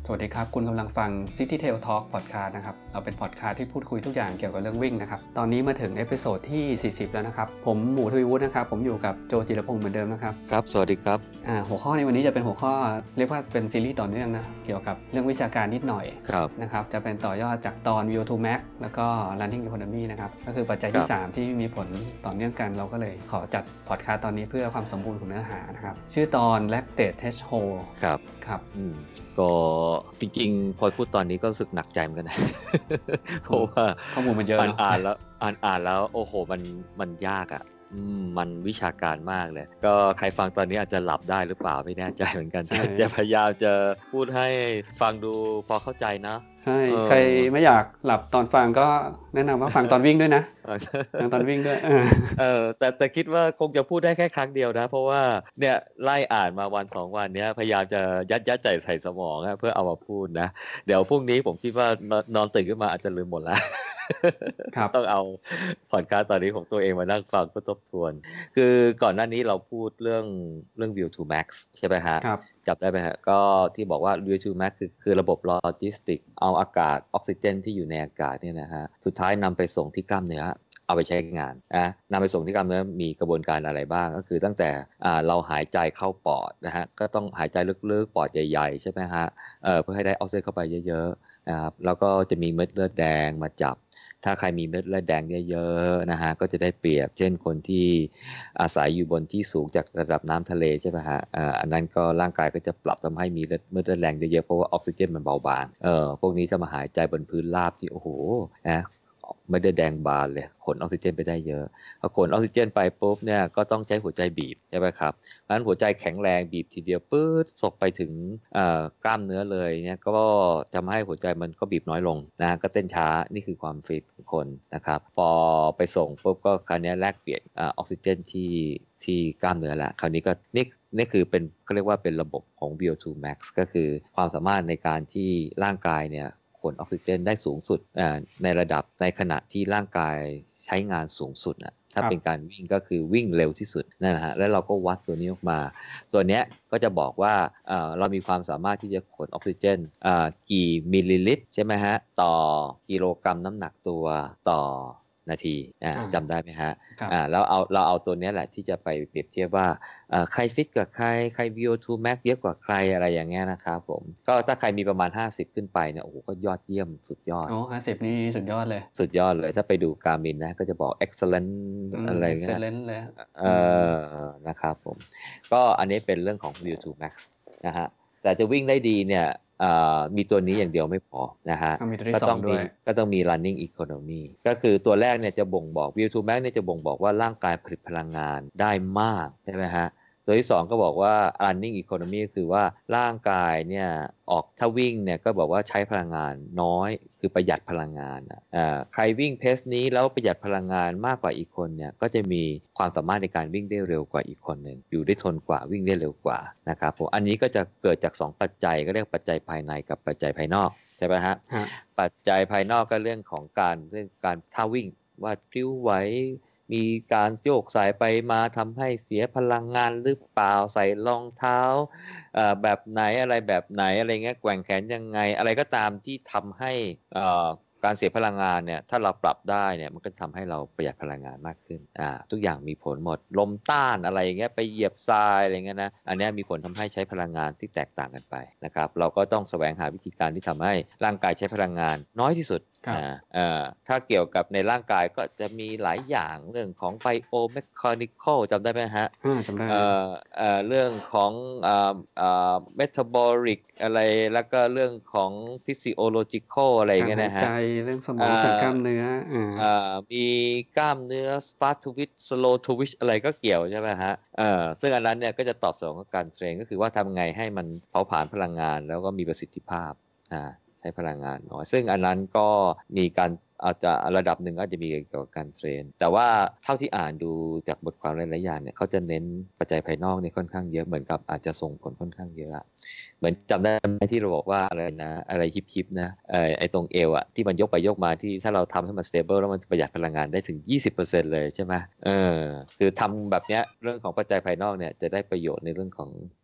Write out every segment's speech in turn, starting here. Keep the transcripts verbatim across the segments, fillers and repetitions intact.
สวัสดีครับคุณกำลังฟัง City Tail Talk Podcast นะครับเราเป็นพอดคาสต์ที่พูดคุยทุกอย่างเกี่ยวกับเรื่องวิ่งนะครับตอนนี้มาถึงเอพิโซดที่สี่สิบแล้วนะครับผมหมูทวีวุฒินะครับผมอยู่กับโจจิรพงษ์เหมือนเดิมนะครับครับสวัสดีครับอ่าหัวข้อในวันนี้จะเป็นหัวข้อเรียกว่าเป็นซีรีส์ต่อเนื่องนะเกี่ยวกับเรื่องวิชาการนิดหน่อยนะครับจะเป็นต่อยอดจากตอน วี โอ ทู Max แล้วก็ Running Economy นะครับก็คือปัจจัยที่สามที่มีผลต่อเนื่องกันเราก็เลยขอจัดพอดคาสต์ตอนนี้เพื่อความสมบูรณ์ของเนื้อหานะครับชื่อตอน Lactate Threshold ครับครับก็จริงๆพอพูดตอนนี้ก็รู้สึกหนักใจเหมือนกันนะเพราะว่าข้อมูลมันเยอะเนาะอ่านแล้วอ่านอ่านแล้วโอ้โหมันมันยากอ่ะมันวิชาการมากเลยก็ใครฟังตอนนี้อาจจะหลับได้หรือเปล่าไม่แน่ใจเหมือนกันจะพยายามจะพูดให้ฟังดูพอเข้าใจนะใช่ใครไม่อยากหลับตอนฟังก็แนะนำว่าฟังตอนวิ่งด้วยนะฟังตอนวิ่งด้วยเออแต่แต่คิดว่าคงจะพูดได้แค่ครั้งเดียวนะเพราะว่าเนี่ยไล่อ่านมาวันสองวันเนี้ยพยายามจะยัดยัดใจใส่สมองเพื่อเอามาพูดนะเดี๋ยวพรุ่งนี้ผมคิดว่านอนตื่นขึ้นมาอาจจะลืมหมดแล้วต้องเอาพอดคาสต์ตอนนี้ของตัวเองมานั่งฟังเพื่อทบทวนคือก่อนหน้านี้เราพูดเรื่องเรื่อง View to Max ใช่ไหมฮะจับได้ไหมฮะก็ที่บอกว่า View to Max คือคือระบบโลจิสติกเอาอากาศออกซิเจนที่อยู่ในอากาศเนี่ยนะฮะสุดท้ายนำไปส่งที่กล้ามเนื้อเอาไปใช้งานนะนำไปส่งที่กล้ามเนื้อมีกระบวนการอะไรบ้างก็คือตั้งแต่เราหายใจเข้าปอดนะฮะก็ต้องหายใจลึกๆปอดใหญ่ๆใช่ไหมฮะเเพื่อให้ได้ออกซิเจนเข้าไปเยอะๆนะครับแล้วก็จะมีเม็ดเลือดแดงมาจับถ้าใครมีเม็ดเลือดแดงเยอะๆนะฮะก็จะได้เปรียบเช่นคนที่อาศัยอยู่บนที่สูงจากระดับน้ำทะเลใช่ไหมฮะอันนั้นก็ร่างกายก็จะปรับทำให้มีเม็ดเลือดแดงเยอะๆเพราะว่าออกซิเจนมันเบาบางเออพวกนี้จะมาหายใจบนพื้นราบที่โอ้โหนะไม่ได้แดงบานเลยขนออกซิเจนไปได้เยอะพอขนออกซิเจนไปปุ๊บเนี่ยก็ต้องใช้หัวใจบีบใช่ไหมครับเพราะฉะนั้นหัวใจแข็งแรงบีบทีเดียวปื๊ดส่งไปถึงกล้ามเนื้อเลยเนี่ยก็ทำให้หัวใจมันก็บีบน้อยลงนะก็เต้นช้านี่คือความฟิตของคนนะครับพอไปส่งปุ๊บก็คราวนี้แลกเปลี่ยนออกซิเจนที่ที่กล้ามเนื้อละคราวนี้ก็นี่นี่คือเป็นเขาเรียกว่าเป็นระบบของ วี โอ ทู Max ก็คือความสามารถในการที่ร่างกายเนี่ยขนออกซิเจนได้สูงสุดในระดับในขณะที่ร่างกายใช้งานสูงสุดนะถ้าเป็นการวิ่งก็คือวิ่งเร็วที่สุดนั่นแหละฮะแล้วเราก็วัดตัวนี้ออกมาตัวเนี้ยก็จะบอกว่าเรามีความสามารถที่จะขนออกซิเจนกี่มิลลิลิตรใช่ไหมฮะต่อกิโลกรัมน้ำหนักตัวต่อนาทีจำได้ไหมฮะแล้วเอาเราเอาตัวนี้แหละที่จะไปเปรียบเทียบว่าใครฟิตกว่าใครใคร วี โอ ทู Max เยอะกว่าใครอะไรอย่างเงี้ยนะครับผมก็ถ้าใครมีประมาณห้าสิบขึ้นไปเนี่ยโอ้โหก็ยอดเยี่ยมสุดยอดโอ้ห้าสิบนี่สุดยอดเลยสุดยอดเลยถ้าไปดู Garmin นะก็จะบอก excellent อะไรเงี้ย excellent เลยเออนะครับผมก็อันนี้เป็นเรื่องของ View to Max นะฮะแต่จะวิ่งได้ดีเนี่ยมีตัวนี้อย่างเดียวไม่พอนะฮะก็ต้องมีก็ต้องมี running economy ก็คือตัวแรกเนี่ยจะบ่งบอก View to Max เนี่ยจะบ่งบอกว่าร่างกายผลิตพลังงานได้มากใช่ไหมฮะตัวที่สองก็บอกว่า running economy ก็คือว่าร่างกายเนี่ยออกถ้าวิ่งเนี่ยก็บอกว่าใช้พลังงานน้อยคือประหยัดพลังงานอ่าใครวิ่งเพสนี้แล้วประหยัดพลังงานมากกว่าอีกคนเนี่ยก็จะมีความสามารถในการวิ่งได้เร็วกว่าอีกคนหนึ่งอยู่ได้ทนกว่าวิ่งได้เร็วกว่านะครับผมอันนี้ก็จะเกิดจากสองปัจจัยก็เรียกปัจจัยภายในกับปัจจัยภายนอกใช่ไหมฮะปัจจัยภายนอกก็เรื่องของการเรื่องการท่าวิ่งว่าพลิ้วไหวมีการโยกสายไปมาทำให้เสียพลังงานหรือเปล่าใส่รองเท้าแบบไหนอะไรแบบไหนอะไรเงี้ยแกว่งแขนยังไงอะไรก็ตามที่ทำให้การเสียพลังงานเนี่ยถ้าเราปรับได้เนี่ยมันก็ทำให้เราประหยัดพลังงานมากขึ้นอ่าทุกอย่างมีผลหมดลมต้านอะไรอย่างเงี้ยไปเหยียบทรายอะไรเงี้ยนะอันนี้มีผลทำให้ใช้พลังงานที่แตกต่างกันไปนะครับเราก็ต้องแสวงหาวิธีการที่ทำให้ร่างกายใช้พลังงานน้อยที่สุดอ่าอ่าถ้าเกี่ยวกับในร่างกายก็จะมีหลายอย่างเรื่องของไบโอเมคานิคอลจำได้ไหมฮะอ่าจำได้เอ่อเอ่อเรื่องของอ่าอ่าเมตาบอลิกอะไรแล้วก็เรื่องของฟิสิโอโลจิคอลอะไรอย่างเงี้ยนะฮะใจเรื่องสมองสั่งกล้ามเนื้ออ่ามีกล้ามเนื้อ fast twitch slow twitch อะไรก็เกี่ยวใช่ไหมฮะเอ่อซึ่งอันนั้นเนี่ยก็จะตอบสนองกับการเทรนก็คือว่าทำไงให้มันเผาผลาญพลังงานแล้วก็มีประสิทธิภาพอ่าใช้พลังงานน้อยซึ่งอันนั้นก็มีการอาจจะระดับหนึ่งอาจจะมีเกี่ยวกับการเทรนแต่ว่าเท่าที่อ่านดูจากบทความหลายๆอย่างเนี่ยเขาจะเน้นปัจจัยภายนอกเนี่ยค่อนข้างเยอะเหมือนกับอาจจะส่งผลค่อนข้างเยอะเหมือนจำได้ไหมที่เราบอกว่าอะไรนะอะไรฮิปๆนะไอ้ไอ้ตรงเอวอะที่มันยกไปยกมาที่ถ้าเราทำให้มัน stable แล้วมันประหยัดพลังงานได้ถึง ยี่สิบเปอร์เซ็นต์ เลยใช่ไหมเออคือทำแบบเนี้ยเรื่องของปัจจัยภายนอกเนี่ยจะได้ประโยชน์ในเรื่องของ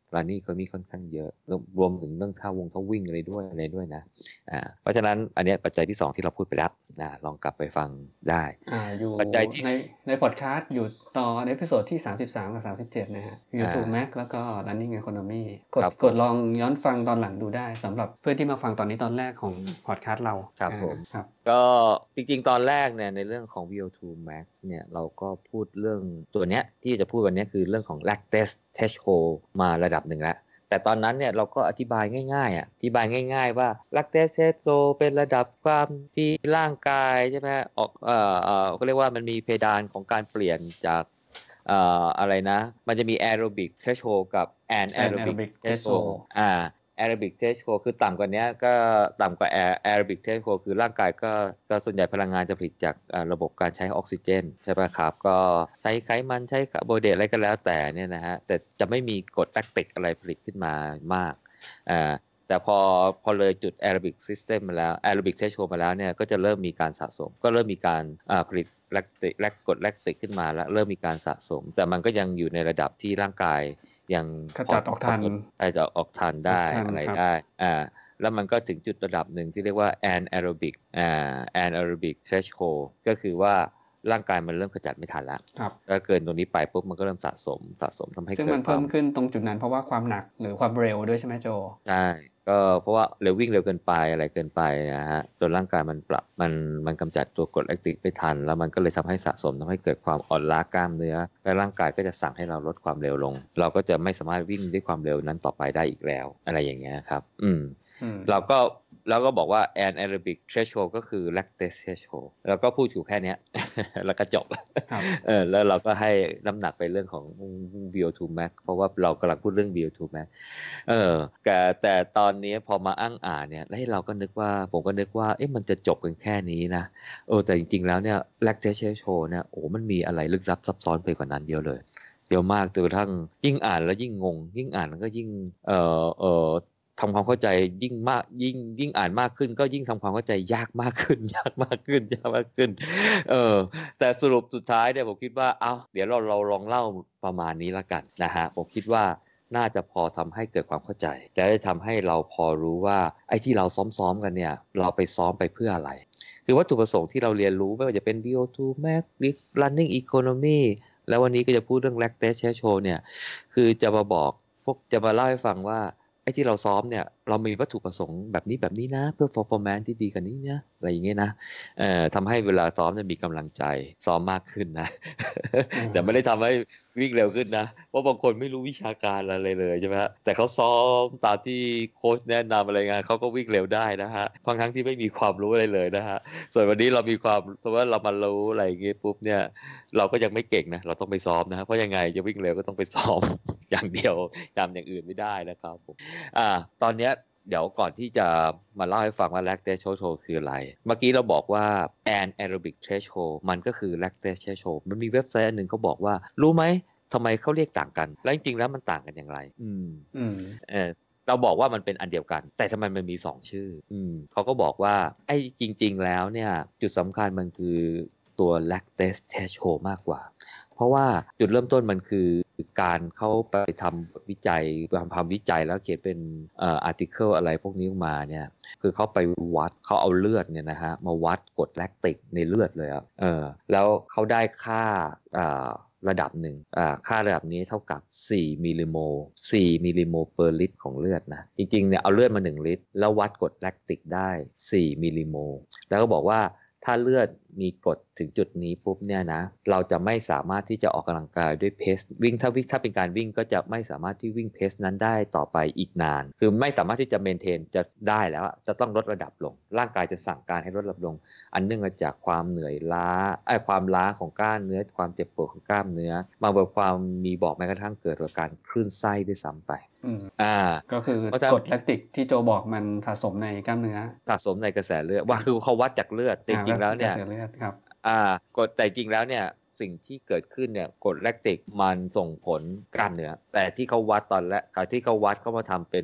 running economy ค่อนข้างเยอะรวมถึงเรื่องท่าวงท่าวิ่งอะไรด้วยอะไรด้วยนะอ่าเพราะฉะนั้นอันนี้ปัจจัยที่สองที่เราพูดไปแล้วนะลองกลับไปฟังได้อ่าอยู่ปัจจัยที่ในในพอดคาสต์อยู่ตอนเอพิโซดที่สามสิบสามกับสามสิบเจ็ดนะฮะ YouTube Mac แล้วก็ Running Economy กดกดลองย้อนฟังตอนหลังดูได้สำหรับเพื่อนที่มาฟังตอนนี้ตอนแรกของพอดคาสต์เราครับผมครับก็จริงๆตอนแรกเนี่ยในเรื่องของ วี โอ ทู Max เนี่ยเราก็พูดเรื่องตัวเนี้ยที่จะพูดวันนี้คือเรื่องของ lactate threshold มาระดับหนึ่งแล้วแต่ตอนนั้นเนี่ยเราก็อธิบายง่ายๆอ่ะอธิบายง่ายๆว่า lactate threshold เป็นระดับความที่ร่างกายใช่ไหมออกเอ่อเอ่อก็เรียกว่ามันมีเพดานของการเปลี่ยนจากเอ่ออะไรนะมันจะมี aerobic threshold กับ anaerobic threshold อ่าaerobic threshold คือต่ำกว่านี้ก็ต่ำกว่า aerobic threshold คือร่างกายก็ก็ส่วนใหญ่พลังงานจะผลิตจากระบบการใช้ออกซิเจนใช่ไหมครับก็ใช้ไขมันใช้คาร์โบไฮเดรตอะไรก็แล้วแต่เนี่ยนะฮะแต่จะไม่มีกรดแลคติกอะไรผลิตขึ้นมามากอ่าแต่พอพอเลยจุด aerobic system มาแล้ว aerobic threshold มาแล้วเนี่ยก็จะเริ่มมีการสะสมก็เริ่มมีการผลิตแลคติกแลคกรดแลคติกขึ้นมาแล้วเริ่มมีการสะสมแต่มันก็ยังอยู่ในระดับที่ร่างกายยังขจัดออกทันไอจะออกทันได้อะไรได้อ่าแล้วมันก็ถึงจุดระดับหนึ่งที่เรียกว่า anaerobic อ่า anaerobic threshold ก็คือว่าร่างกายมันเริ่มขจัดไม่ทันแล้วถ้าเกินตรงนี้ไปปุ๊บมันก็เริ่มสะสมสะสมทำให้เกิดซึ่งมันเพิ่มขึ้นตรงจุดนั้นเพราะว่าความหนักหรือความเร็วด้วยใช่ไหมโจใช่ก็เพราะว่าเร็ววิ่งเร็วเกินไปอะไรเกินไปนะฮะจนร่างกายมันปรับมันมันกำจัดตัวกรดแลคติกไม่ทันแล้วมันก็เลยทำให้สะสมทำให้เกิดความอ่อนล้ากล้ามเนื้อและร่างกายก็จะสั่งให้เราลดความเร็วลงเราก็จะไม่สามารถวิ่งด้วยความเร็วนั้นต่อไปได้อีกแล้วอะไรอย่างเงี้ยครับอืมเราก็แล้วก็บอกว่า anaerobic threshold ก็คือ lactate threshold แล้วก็พูดอยู่แค่นี้ แล้วก็จบเออแล้วเราก็ให้น้ำหนักไปเรื่องของ วี โอ ทู Max เพราะว่าเรากำลังพูดเรื่อง วี โอ ทู Max เออแต่แต่ตอนนี้พอมาอ้างอ่านเนี่ยแล้วเราก็นึกว่าผมก็นึกว่าเอ๊ะมันจะจบกันแค่นี้นะเออแต่จริงๆแล้วเนี่ย lactate threshold เนี่ยโอ้มันมีอะไรลึกลับซับซ้อนไปกว่านั้นเยอะเลยเยอะมากจนกระทั่งยิ่งอ่านแล้วยิ่งงงยิ่งอ่านก็ยิ่งเออเออทำความเข้าใจยิ่งมากยิ่งยิ่งอ่านมากขึ้นก็ยิ่งทำความเข้าใจยากมากขึ้นยากมากขึ้นยากมากขึ้นเออแต่สรุปสุดท้ายเนี่ยผมคิดว่าเอ้าเดี๋ยวเราเราลองเล่าประมาณนี้ละกันนะฮะผมคิดว่าน่าจะพอทำให้เกิดความเข้าใจและจะทำให้เราพอรู้ว่าไอ้ที่เราซ้อมๆกันเนี่ยเราไปซ้อมไปเพื่ออะไรคือวัตถุประสงค์ที่เราเรียนรู้ไม่ว่าจะเป็น วี โอ ทู Max Running Economy แล้ววันนี้ก็จะพูดเรื่อง lactate threshold เนี่ยคือจะมาบอกพวกจะมาเล่าให้ฟังว่าไอ้ที่เราซ้อมเนี่ยเรามีวัตถุประสงค์แบบนี้แบบนี้นะเพื่อ performance ที่ดีกันนี้นะอะไรอย่างเงี้ยนะเอ่อทำให้เวลาซ้อมจะมีกำลังใจซ้อมมากขึ้นนะ แต่ไม่ได้ทำให้วิ่งเร็วขึ้นนะเพราะบางคนไม่รู้วิชาการอะไรเลยใช่ไหมฮะแต่เขาซ้อมตามที่โค้ชแนะนำอะไรเงี้ยเขาก็วิ่งเร็วได้นะฮะทั้งทั้งที่ไม่มีความรู้อะไรเลยนะฮะส่วนวันนี้เรามีความเพราะว่าเรามารู้อะไรอย่างเงี้ยปุ๊บเนี่ยเราก็ยังไม่เก่งนะเราต้องไปซ้อมนะเพราะยังไงจะวิ่งเร็วก็ต้องไปซ้อม อย่างเดียวทำอย่างอื่นไม่ได้นะครับผมอ่าตอนเนี้ยเดี๋ยวก่อนที่จะมาเล่าให้ฟังว่า lactate threshold คืออะไรเมื่อกี้เราบอกว่า anaerobic threshold มันก็คือ lactate threshold มันมีเว็บไซต์อันหนึ่งเขาบอกว่ารู้ไหมทำไมเขาเรียกต่างกันแล้วจริงๆแล้วมันต่างกันอย่างไรอืมอืมเออเราบอกว่ามันเป็นอันเดียวกันแต่ทำไมมันมีสองชื่ออืมเขาก็บอกว่าไอ้จริงๆแล้วเนี่ยจุดสำคัญมันคือตัว lactate threshold มากกว่าเพราะว่าจุดเริ่มต้นมันคือการเข้าไปทำวิจัยทำวิจัยแล้วเขียนเป็นเอ่ออาร์ติเคิลอะไรพวกนี้ออกมาเนี่ยคือเขาไปวัดเขาเอาเลือดเนี่ยนะฮะมาวัดกรดแลคติกในเลือดเลยอ่ะเออแล้วเขาได้ค่าอ่าระดับหนึ่งอ่าค่าระดับนี้เท่ากับสี่มิลลิโมลสี่มิลลิโมลเปอร์ลิตรของเลือดนะจริงๆเนี่ยเอาเลือดมาหนึ่งลิตรแล้ววัดกรดแลคติกได้สี่มิลลิโมลแล้วก็บอกว่าถ้าเลือดมีกรดถึงจุดนี้ปุ๊บเนี่ยนะเราจะไม่สามารถที่จะออกกำลังกายด้วยเพสวิ่งถ้าวิ่งถ้าเป็นการวิ่งก็จะไม่สามารถที่วิ่งเพสนั้นได้ต่อไปอีกนานคือไม่สามารถที่จะเมนเทนจะได้แล้วจะต้องลดระดับลงร่างกายจะสั่งการให้ลดระดับลงอันเนื่องมาจากความเหนื่อยล้าไอ้ความล้าของกล้ามเนื้อความเจ็บปวดของกล้ามเนื้อบางความมีบอกแม้กระทั่งเกิดอาการคลื่นไส้ด้วยซ้ำไปอ่าก็คือกรดแลคติกที่โจบอกมันสะสมในกล้ามเนื้อสะสมในกระแสเลือดว่าคือเขาวัดจากเลือดจริงๆแล้วเนี่ยอ่ากรดแต่จริงแล้วเนี่ยสิ่งที่เกิดขึ้นเนี่ยกรดแลคติกมันส่งผลกล้ามเนื้อแต่ที่เขาวัดตอนแรกที่เขาวัดเขามาทำเป็น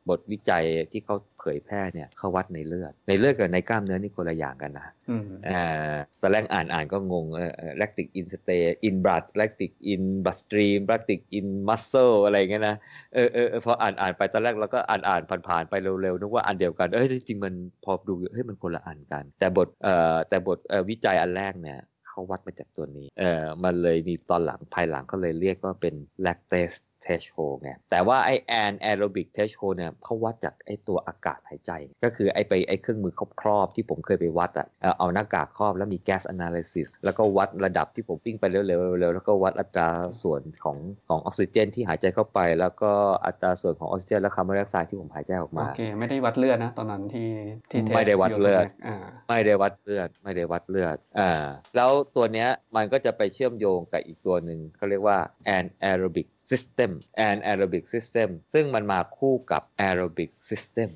บทวิจัยที่เขาเผยแพร่เนี่ยเขาวัดในเลือดในเลือดกับในกล้ามเนื้อนี่คนละอย่างกันนะอ่าตอนแรกอ่านอ่านก็งงเออ lactic in stay in blood lactic in bloodstream lactic in muscle อะไรเงี้ยนะเออเออพออ่านอ่านไปตอนแรกเราก็อ่านอ่านผ่านๆไปเร็วๆนึกว่าอันเดียวกันเอ้ยจริงๆมันพอดูเฮ้ยมันคนละอันกันแต่บทเอ่อแต่บทเอ่อวิจัยอันแรกเนี่ยเขาวัดมาจากตัวนี้เออมันเลยมีตอนหลังภายหลังเขาเลยเรียกว่าเป็น lactase threshold ไงแต่ว่าไอ้ anaerobic threshold เนี่ยเขาวัดจากไอ้ตัวอากาศหายใจก็คือไอ้ไปไอ้เครื่องมือครอบๆที่ผมเคยไปวัดอ่ะเอาหน้ากากครอบแล้วมี gas analysis แล้วก็วัดระดับที่ผมวิ่งไปเร็วๆเร็วๆแล้วก็วัดอัตราส่วนของของออกซิเจนที่หายใจเข้าไปแล้วก็อัตราส่วนของออกซิเจนและคาร์บอนไดออกไซด์ที่ผมหายใจออกมาโอเคไม่ได้วัดเลือดนะตอนนั้นที่ที่เทสไม่ได้วัดเลือดอ่าไม่ได้วัดเลือดไม่ได้วัดเลือดอ่าแล้วตัวเนี้ยมันก็จะไปเชื่อมโยงกับอีกตัวหนึ่งเขาเรียกว่า anaerobic system anaerobic system ซึ่งมันมาคู่กับ aerobic system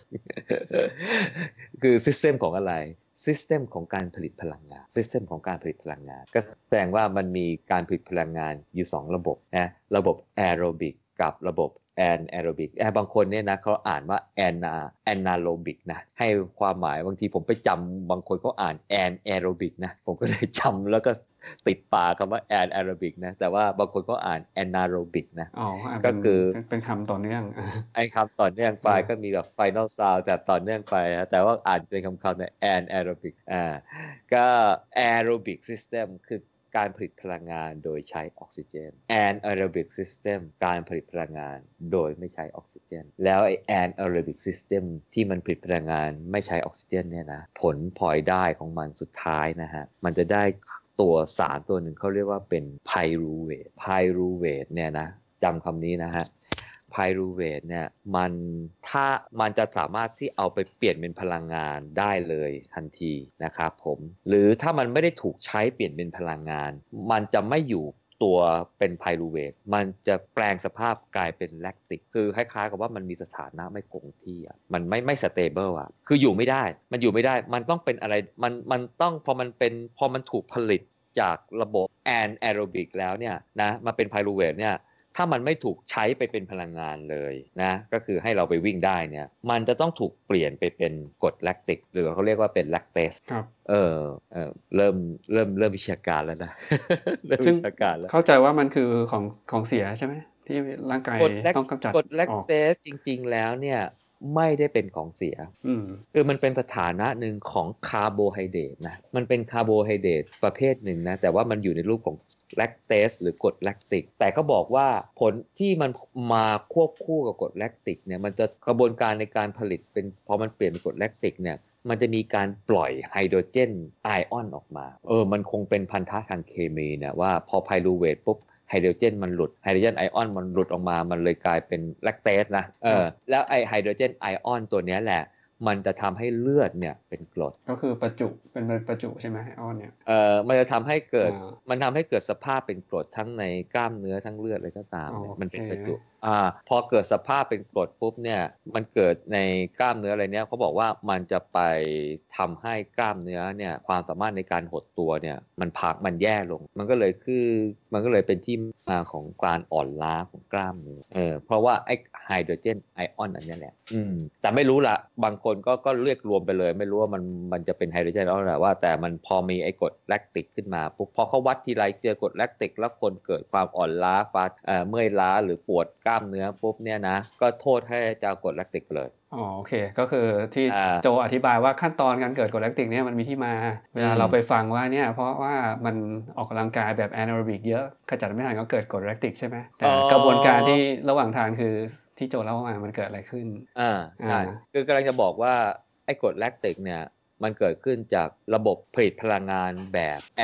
คือ system ของอะไร system ของการผลิตพลังงาน system ของการผลิตพลังงานก็แสดงว่ามันมีการผลิตพลังงานอยู่สองระบบนะระบบ aerobic กับระบบanaerobic แอร์บางคนเนี่ยนะเขาอ่านว่า ana anaerobic นะให้ความหมายบางทีผมไปจำบางคนเขาอ่าน anaerobic นะผมก็เลยจำแล้วก็ติดปากคำว่า anaerobic นะแต่ว่าบางคนก็อ่าน anaerobic นะอ๋อก็คือเป็นคำต่อเนื่องไอ้คำต่อเนื่องไปก็มีแบบ final sound แต่ต่อเนื่องไปแต่ว่าอ่านเป็นคำๆเนี่ย anaerobic อ่าก็ aerobic system คือการผลิตพลังงานโดยใช้ออกซิเจน anaerobic system การผลิตพลังงานโดยไม่ใช้ออกซิเจนแล้วไอ้ anaerobic system ที่มันผลิตพลังงานไม่ใช้ออกซิเจนเนี่ยนะผลพลอยได้ของมันสุดท้ายนะฮะมันจะได้ตัวสารตัวหนึ่งเขาเรียกว่าเป็น pyruvate pyruvate เนี่ยนะจำคำนี้นะฮะpyruvate เนี่ยมันถ้ามันจะสามารถที่เอาไปเปลี่ยนเป็นพลังงานได้เลยทันทีนะครับผมหรือถ้ามันไม่ได้ถูกใช้เปลี่ยนเป็นพลังงานมันจะไม่อยู่ตัวเป็นไพรูเวทมันจะแปลงสภาพกลายเป็นแลคติกคือคล้ายๆกับว่ามันมีสถานะไม่คงที่อ่ะมันไม่ไม่สเตเบิลอ่ะคืออยู่ไม่ได้มันอยู่ไม่ได้มันต้องเป็นอะไรมันมันต้องพอมันเป็นพอมันถูกผลิตจากระบบแอนแอโรบิกแล้วเนี่ยนะมาเป็นไพรูเวทเนี่ยถ้ามันไม่ถูกใช้ไปเป็นพลังงานเลยนะก็คือให้เราไปวิ่งได้เนี่ยมันจะต้องถูกเปลี่ยนไปเป็นกรดแลคติกหรือเขาเรียกว่าเป็นแลคเตสครับเออเออเริ่มเริ่มเริ่มวิชาการแล้วนะ เริ่มวิชาการแล้วเข้าใจว่ามันคือของของเสียใช่ไหมที่ร่างกายต้องกำจัดกรดแลคเตสจริงๆแล้วเนี่ยไม่ได้เป็นของเสียคือมันเป็นสถานะหนึ่งของคาร์โบไฮเดรตนะมันเป็นคาร์โบไฮเดรตประเภทหนึ่งนะแต่ว่ามันอยู่ในรูปของแลคเตสหรือกรดแลคติกแต่ก็บอกว่าผลที่มันมาควบคู่กับกรดแลคติกเนี่ยมันจะกระบวนการในการผลิตเป็นพอมันเปลี่ยนเป็นกรดแลคติกเนี่ยมันจะมีการปล่อยไฮโดรเจนไอออนออกมาเออมันคงเป็นพันธะทางเคมีนะว่าพอไพรูเวทปุ๊บไฮโดรเจนมันหลุดไฮโดรเจนไอออนมันหลุดออกมามันเลยกลายเป็นแลคเตสนะเออแล้วไอไฮโดรเจนไอออนตัวนี้แหละมันจะทำให้เลือดเนี่ยเป็นกรดก็คือประจุเป็นประจุใช่ไหมไอออนเนี่ยเออมันจะทำให้เกิดมันทำให้เกิดสภาพเป็นกรดทั้งในกล้ามเนื้อทั้งเลือดอะไรก็ตามมันเป็นประจุอ่าพอเกิดสภาพเป็นกรดปุ๊บเนี่ยมันเกิดในกล้ามเนื้ออะไรเนี้ยเขาบอกว่ามันจะไปทำให้กล้ามเนื้อเนี่ยความสามารถในการหดตัวเนี่ยมันพักมันแย่ลงมันก็เลยคือมันก็เลยเป็นที่มาของการอ่อนล้าของกล้ามเนื้อเออเพราะว่าไอ้ไฮโดรเจนไอออนอันนี้แหละอืมแต่ไม่รู้ละบางคนก็ก็เรียกรวมไปเลยไม่รู้ว่ามันมันจะเป็นไฮโดรเจนไอออนหรือว่าแต่มันพอมีไอ้กรดแลคติกขึ้นมาปุ๊บพอเขาวัดทีไรเจอกรดแลคติกแล้วคนเกิดความอ่อนล้าฟาเอ่อเมื่อยล้าหรือปวดกล้ามเนื้อปุ๊บเนี่ยนะก็โทษให้เจ้ากรดแลคติกเลยอ๋อโอเคก็คือที่โจอธิบายว่าขั้นตอนการเกิดกรดแลคติกเนี่ยมันมีที่มาเวลาเราไปฟังว่าเนี่ยเพราะว่ามันออกกำลังกายแบบแอโรบิกเยอะขจัดไม่ทันก็เกิดกรดแลคติกใช่ไหมแต่กระบวนการที่ระหว่างทางคือที่โจเล่ามามันเกิดอะไรขึ้นอ่าใช่คือกำลังจะบอกว่าไอ้กรดแลคติกเนี่ยมันเกิดขึ้นจากระบบผลิตพลังงานแบบ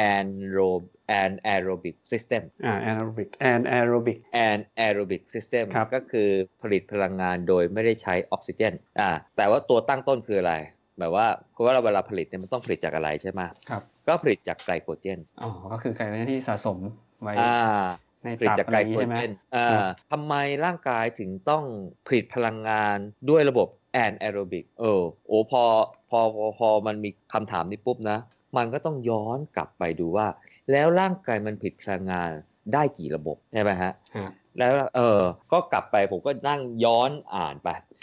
anaerobic system อ่า anaerobic anaerobic anaerobic system ก็คือผลิตพลังงานโดยไม่ได้ใช้ออกซิเจนอ่าแต่ว่าตัวตั้งต้นคืออะไรแบบว่าคือว่าเราเวลาผลิตเนี่ยมันต้องผลิตจากอะไรใช่ไหมครับก็ผลิตจากไกลโคเจนอ๋อก็คือไกลโคเจนที่สะสมไว้ในผลิตจากไกลโคเจนอ่าทำไมร่างกายถึงต้องผลิตพลังงานด้วยระบบแอนแอโรบิกเออโอ้พอพอพอพอมันมีคำถามนี้ปุ๊บนะมันก็ต้องย้อนกลับไปดูว่าแล้วร่างกายมันผลิตพลังงานได้กี่ระบบใช่ไหมฮะแล้วเออก็กลับไปผมก็นั่งย้อนอ่านไป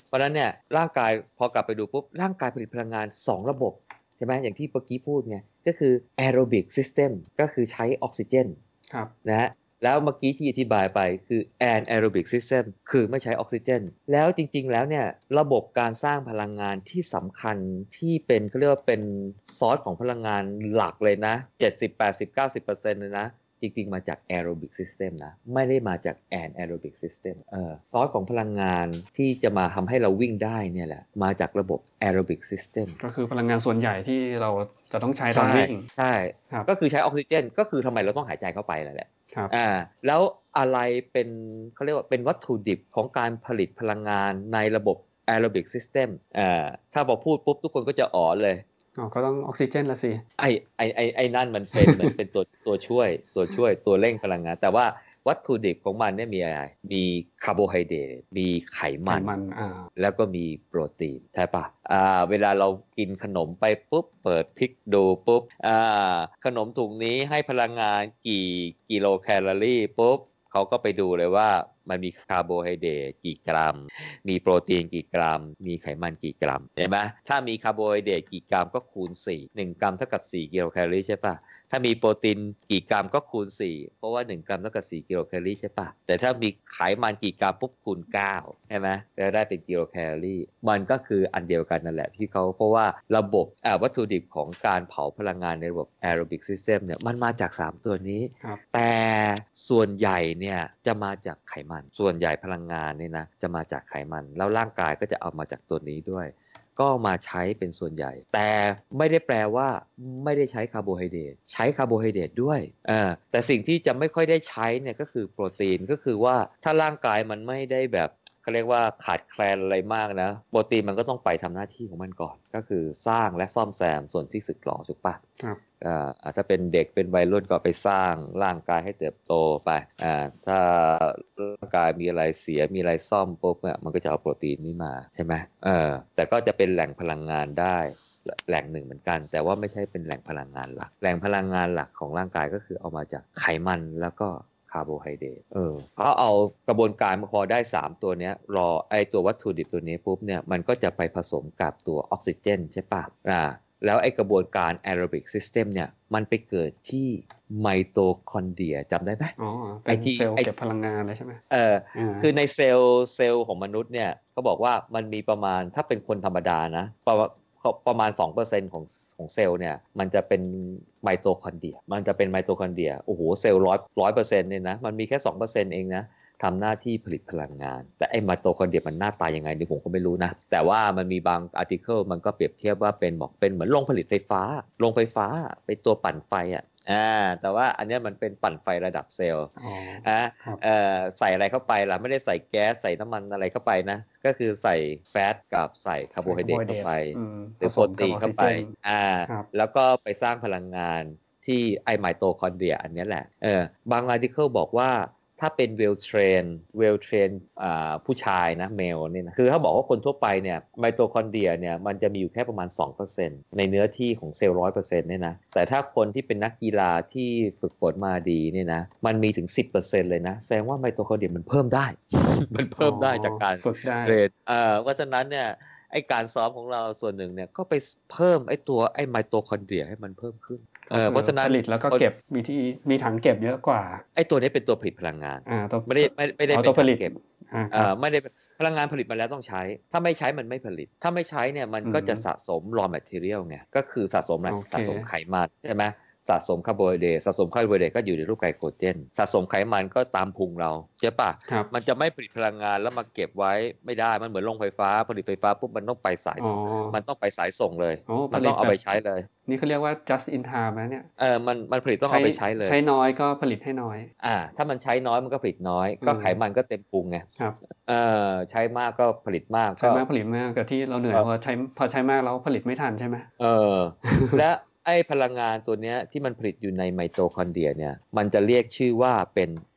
เพราะฉะนั้นเนี่ยร่างกายพอกลับไปดูปุ๊บร่างกายผลิตพลังงานสองระบบใช่ไหมอย่างที่เมื่อกี้พูดไงก็คือ aerobic system ก็คือใช้ออกซิเจนครับนะฮะแล้วเมื่อกี้ที่อธิบายไปคือ anaerobic system คือไม่ใช้ออกซิเจนแล้วจริงๆแล้วเนี่ยระบบการสร้างพลังงานที่สำคัญที่เป็นเขาเรียกว่าเป็นซอสของพลังงานหลักเลยนะเจ็ดสิบ แปดสิบ เก้าสิบเปอร์เซ็นต์เลยนะจริงๆมาจาก aerobic system นะไม่ได้มาจาก anaerobic system เออซอสของพลังงานที่จะมาทำให้เราวิ่งได้เนี่ยแหละมาจากระบบ aerobic system ก็คือพลังงานส่วนใหญ่ที่เราจะต้องใช้ตอนวิ่งใช่ครับก็คือใช้ออกซิเจนก็คือทำไมเราต้องหายใจเข้าไปนั่นแหละครับอ่าแล้วอะไรเป็นเขาเรียกว่าเป็นวัตถุดิบของการผลิตพลังงานในระบบ aerobic system อ่าถ้าพอพูดปุ๊บทุกคนก็จะอ๋อเลยอ๋อก็ต้องออกซิเจนละสิไอ้ไอ้ไอ้ไอ้นั่นมันเป็นเหมือนเป็นตัวตัวช่วยตัวช่วยตัวเร่งพลังงานแต่ว่าวัตถุดิบของมันเนี่ยมีอะไรมีคาร์โบไฮเดรตมีไขไขมันมันอ่าแล้วก็มีโปรตีนใช่ปะอ่าเวลาเรากินขนมไปปุ๊บเปิดพลิกดูปุ๊บอ่าขนมถุงนี้ให้พลังงานกี่กิโลแคลอรี่ปุ๊บเขาก็ไปดูเลยว่ามันมีคาร์โบไฮเดรตกี่กรัมมีโปรตีนกี่กรัมมีไขมันกี่กรัมเห็นไหมถ้ามีคาร์โบไฮเดรตกี่กรัมก็คูณสี่หนึ่งกรัมเท่ากับสี่กิโลแคลอรี่ใช่ปะถ้ามีโปรตีนกี่กรัมก็คูณสี่เพราะว่าหนึ่งกรัมเท่ากับสี่กิโลแคลอรี่ใช่ปะแต่ถ้ามีไขมันกี่กรัมปุ๊บคูณเก้าใช่ไหมจะได้เป็นกิโลแคลอรี่มันก็คืออันเดียวกันนั่นแหละที่เขาเพราะว่าระบบวัตถุดิบของการเผาพลังงานในระบบ aerobic system เนี่ยมันมาจากสามตัวนี้แต่ส่วนใหญ่เนี่ยจะมาจากไขมันส่วนใหญ่พลังงานเนี่ยนะจะมาจากไขมันแล้วร่างกายก็จะเอามาจากตัวนี้ด้วยก็มาใช้เป็นส่วนใหญ่แต่ไม่ได้แปลว่าไม่ได้ใช้คาร์โบไฮเดรตใช้คาร์โบไฮเดรตด้วยเออแต่สิ่งที่จะไม่ค่อยได้ใช้เนี่ยก็คือโปรตีนก็คือว่าถ้าร่างกายมันไม่ได้แบบเขาเรียกว่าขาดแคลนอะไรมากนะโปรตีนมันก็ต้องไปทำหน้าที่ของมันก่อนก็คือสร้างและซ่อมแซมส่วนที่สึกหรอถูกปะครับอ่าถ้าเป็นเด็กเป็นวัยรุ่นก็ไปสร้างร่างกายให้เติบโตไปอ่าถ้าร่างกายมีอะไรเสียมีอะไรซ่อมปุ๊บเนี่ยมันก็จะเอาโปรตีนนี้มาใช่ไหมเออแต่ก็จะเป็นแหล่งพลังงานได้แหล่งหนึ่งเหมือนกันแต่ว่าไม่ใช่เป็นแหล่งพลังงานหลักแหล่งพลังงานหลักของร่างกายก็คือเอามาจากไขมันแล้วก็คาร์โบไฮเดรตเออเขาเอากระบวนการพอได้สามตัวเนี้ยรอไอตัววัตถุดิบตัวนี้ปุ๊บเนี่ยมันก็จะไปผสมกับตัวออกซิเจนใช่ปะอ่าแล้วไอ้กระบวนการ aerobic system เนี่ยมันไปเกิดที่ไมโตคอนเดรียจำได้ไหมอ๋อเป็นเซลล์เก็บพลังงานเลยใช่ไหมเออคือในเซลล์เซลล์ของมนุษย์เนี่ยเขาบอกว่ามันมีประมาณถ้าเป็นคนธรรมดานะประมาณประมาณ สองเปอร์เซ็นต์ ของของเซลล์เนี่ยมันจะเป็นไมโตคอนเดรียมันจะเป็นไมโตคอนเดรียโอ้โหเซลล์ร้อยร้อยเปอร์เซ็นต์เนี่ยนะมันมีแค่ สองเปอร์เซ็นต์ เองนะทำหน้าที่ผลิตพลังงานแต่ไอ้ไมโตคอนเดรียมันหน้าตายังไงนี่ผมก็ไม่รู้นะแต่ว่ามันมีบางอาร์ติเคิลมันก็เปรียบเทียบว่าเป็นบอกเป็นเหมือนโรงผลิตไฟฟ้าโรงไฟฟ้าเป็นตัวปั่นไฟอ่ะอ่าแต่ว่าอันนี้มันเป็นปั่นไฟระดับเซลล์อ่าเอ่อใส่อะไรเข้าไปล่ะไม่ได้ใส่แก๊สใส่น้ำมันอะไรเข้าไปนะก็คือใส่แฟตกับใส่คาร์โบไฮเดรตเข้าไปหรือโปรตีนเข้าไปอ่าแล้วก็ไปสร้างพลังงานที่ไอไมโตคอนเดรียอันนี้แหละเออบางอาร์ติเคิลบอกว่าถ้าเป็นเวลเทรนเวลเทรนผู้ชายนะเมลเนี่ยนะคือเขาบอกว่าคนทั่วไปเนี่ยไมโตคอนเดรียเนี่ยมันจะมีอยู่แค่ประมาณ สองเปอร์เซ็นต์ ในเนื้อที่ของเซลล์ ร้อยเปอร์เซ็นต์ เนี่ยนะแต่ถ้าคนที่เป็นนักกีฬาที่ฝึกฝนมาดีเนี่ยนะมันมีถึง สิบเปอร์เซ็นต์ เลยนะแสดงว่าไมโตคอนเดรียมันเพิ่มได้ มันเพิ่มได้จากการเทรนเอ่อเพราะฉะนั้นเนี่ยไอการซ้อมของเราส่วนหนึ่งเนี่ยก็ไปเพิ่มไอตัวไอไมโตคอนเดรียให้มันเพิ่มขึ้นเออเพราะฉะนั้นผลิตแล้วก็เก็บมีที่มีถังเก็บเยอะกว่าไอตัวนี้เป็นตัวผลิตพลังงานอ่าไม่ได้ไม่ไม่ได้เป็นตัวผลิตเก็บอ่าไม่ได้พลังงานผลิตมาแล้วต้องใช้ถ้าไม่ใช้มันไม่ผลิตถ้าไม่ใช้เนี่ยมันก็จะสะสม raw material ไงก็คือสะสมอะไรสะสมไขมันใช่ไหมสะสมคาร์โบไฮเดรตสะสมคาร์โบไฮเดรตก็อยู่ในรูปไกลโคเจนสะสมไขมันก็ตามพุงเราใช่ปะมันจะไม่ผลิตพลังงานแล้วมาเก็บไว้ไม่ได้มันเหมือนโรงไฟฟ้าผลิตไฟฟ้าปุ๊บมันต้องไปสายมันต้องไปสายส่งเลยมันต้องเอาไปใช้เลยนี่เขาเรียกว่า just in time นะเนี่ยเออมันมันผลิตต้องเอาไปใช้เลยใช้น้อยก็ผลิตให้น้อยอ่าถ้ามันใช้น้อยมันก็ผลิตน้อยก็ไขมันก็เต็มพุงไงครับเออใช้มากก็ผลิตมากใช้มากผลิตมากกับที่เราเหนื่อยพอใช้พอใช้มากเราผลิตไม่ทันใช่ไหมเออและไอ้พลังงานตัวเนี้ยที่มันผลิตอยู่ในไมโตคอนเดรียเนี่ยมันจะเรียกชื่อว่าเป็น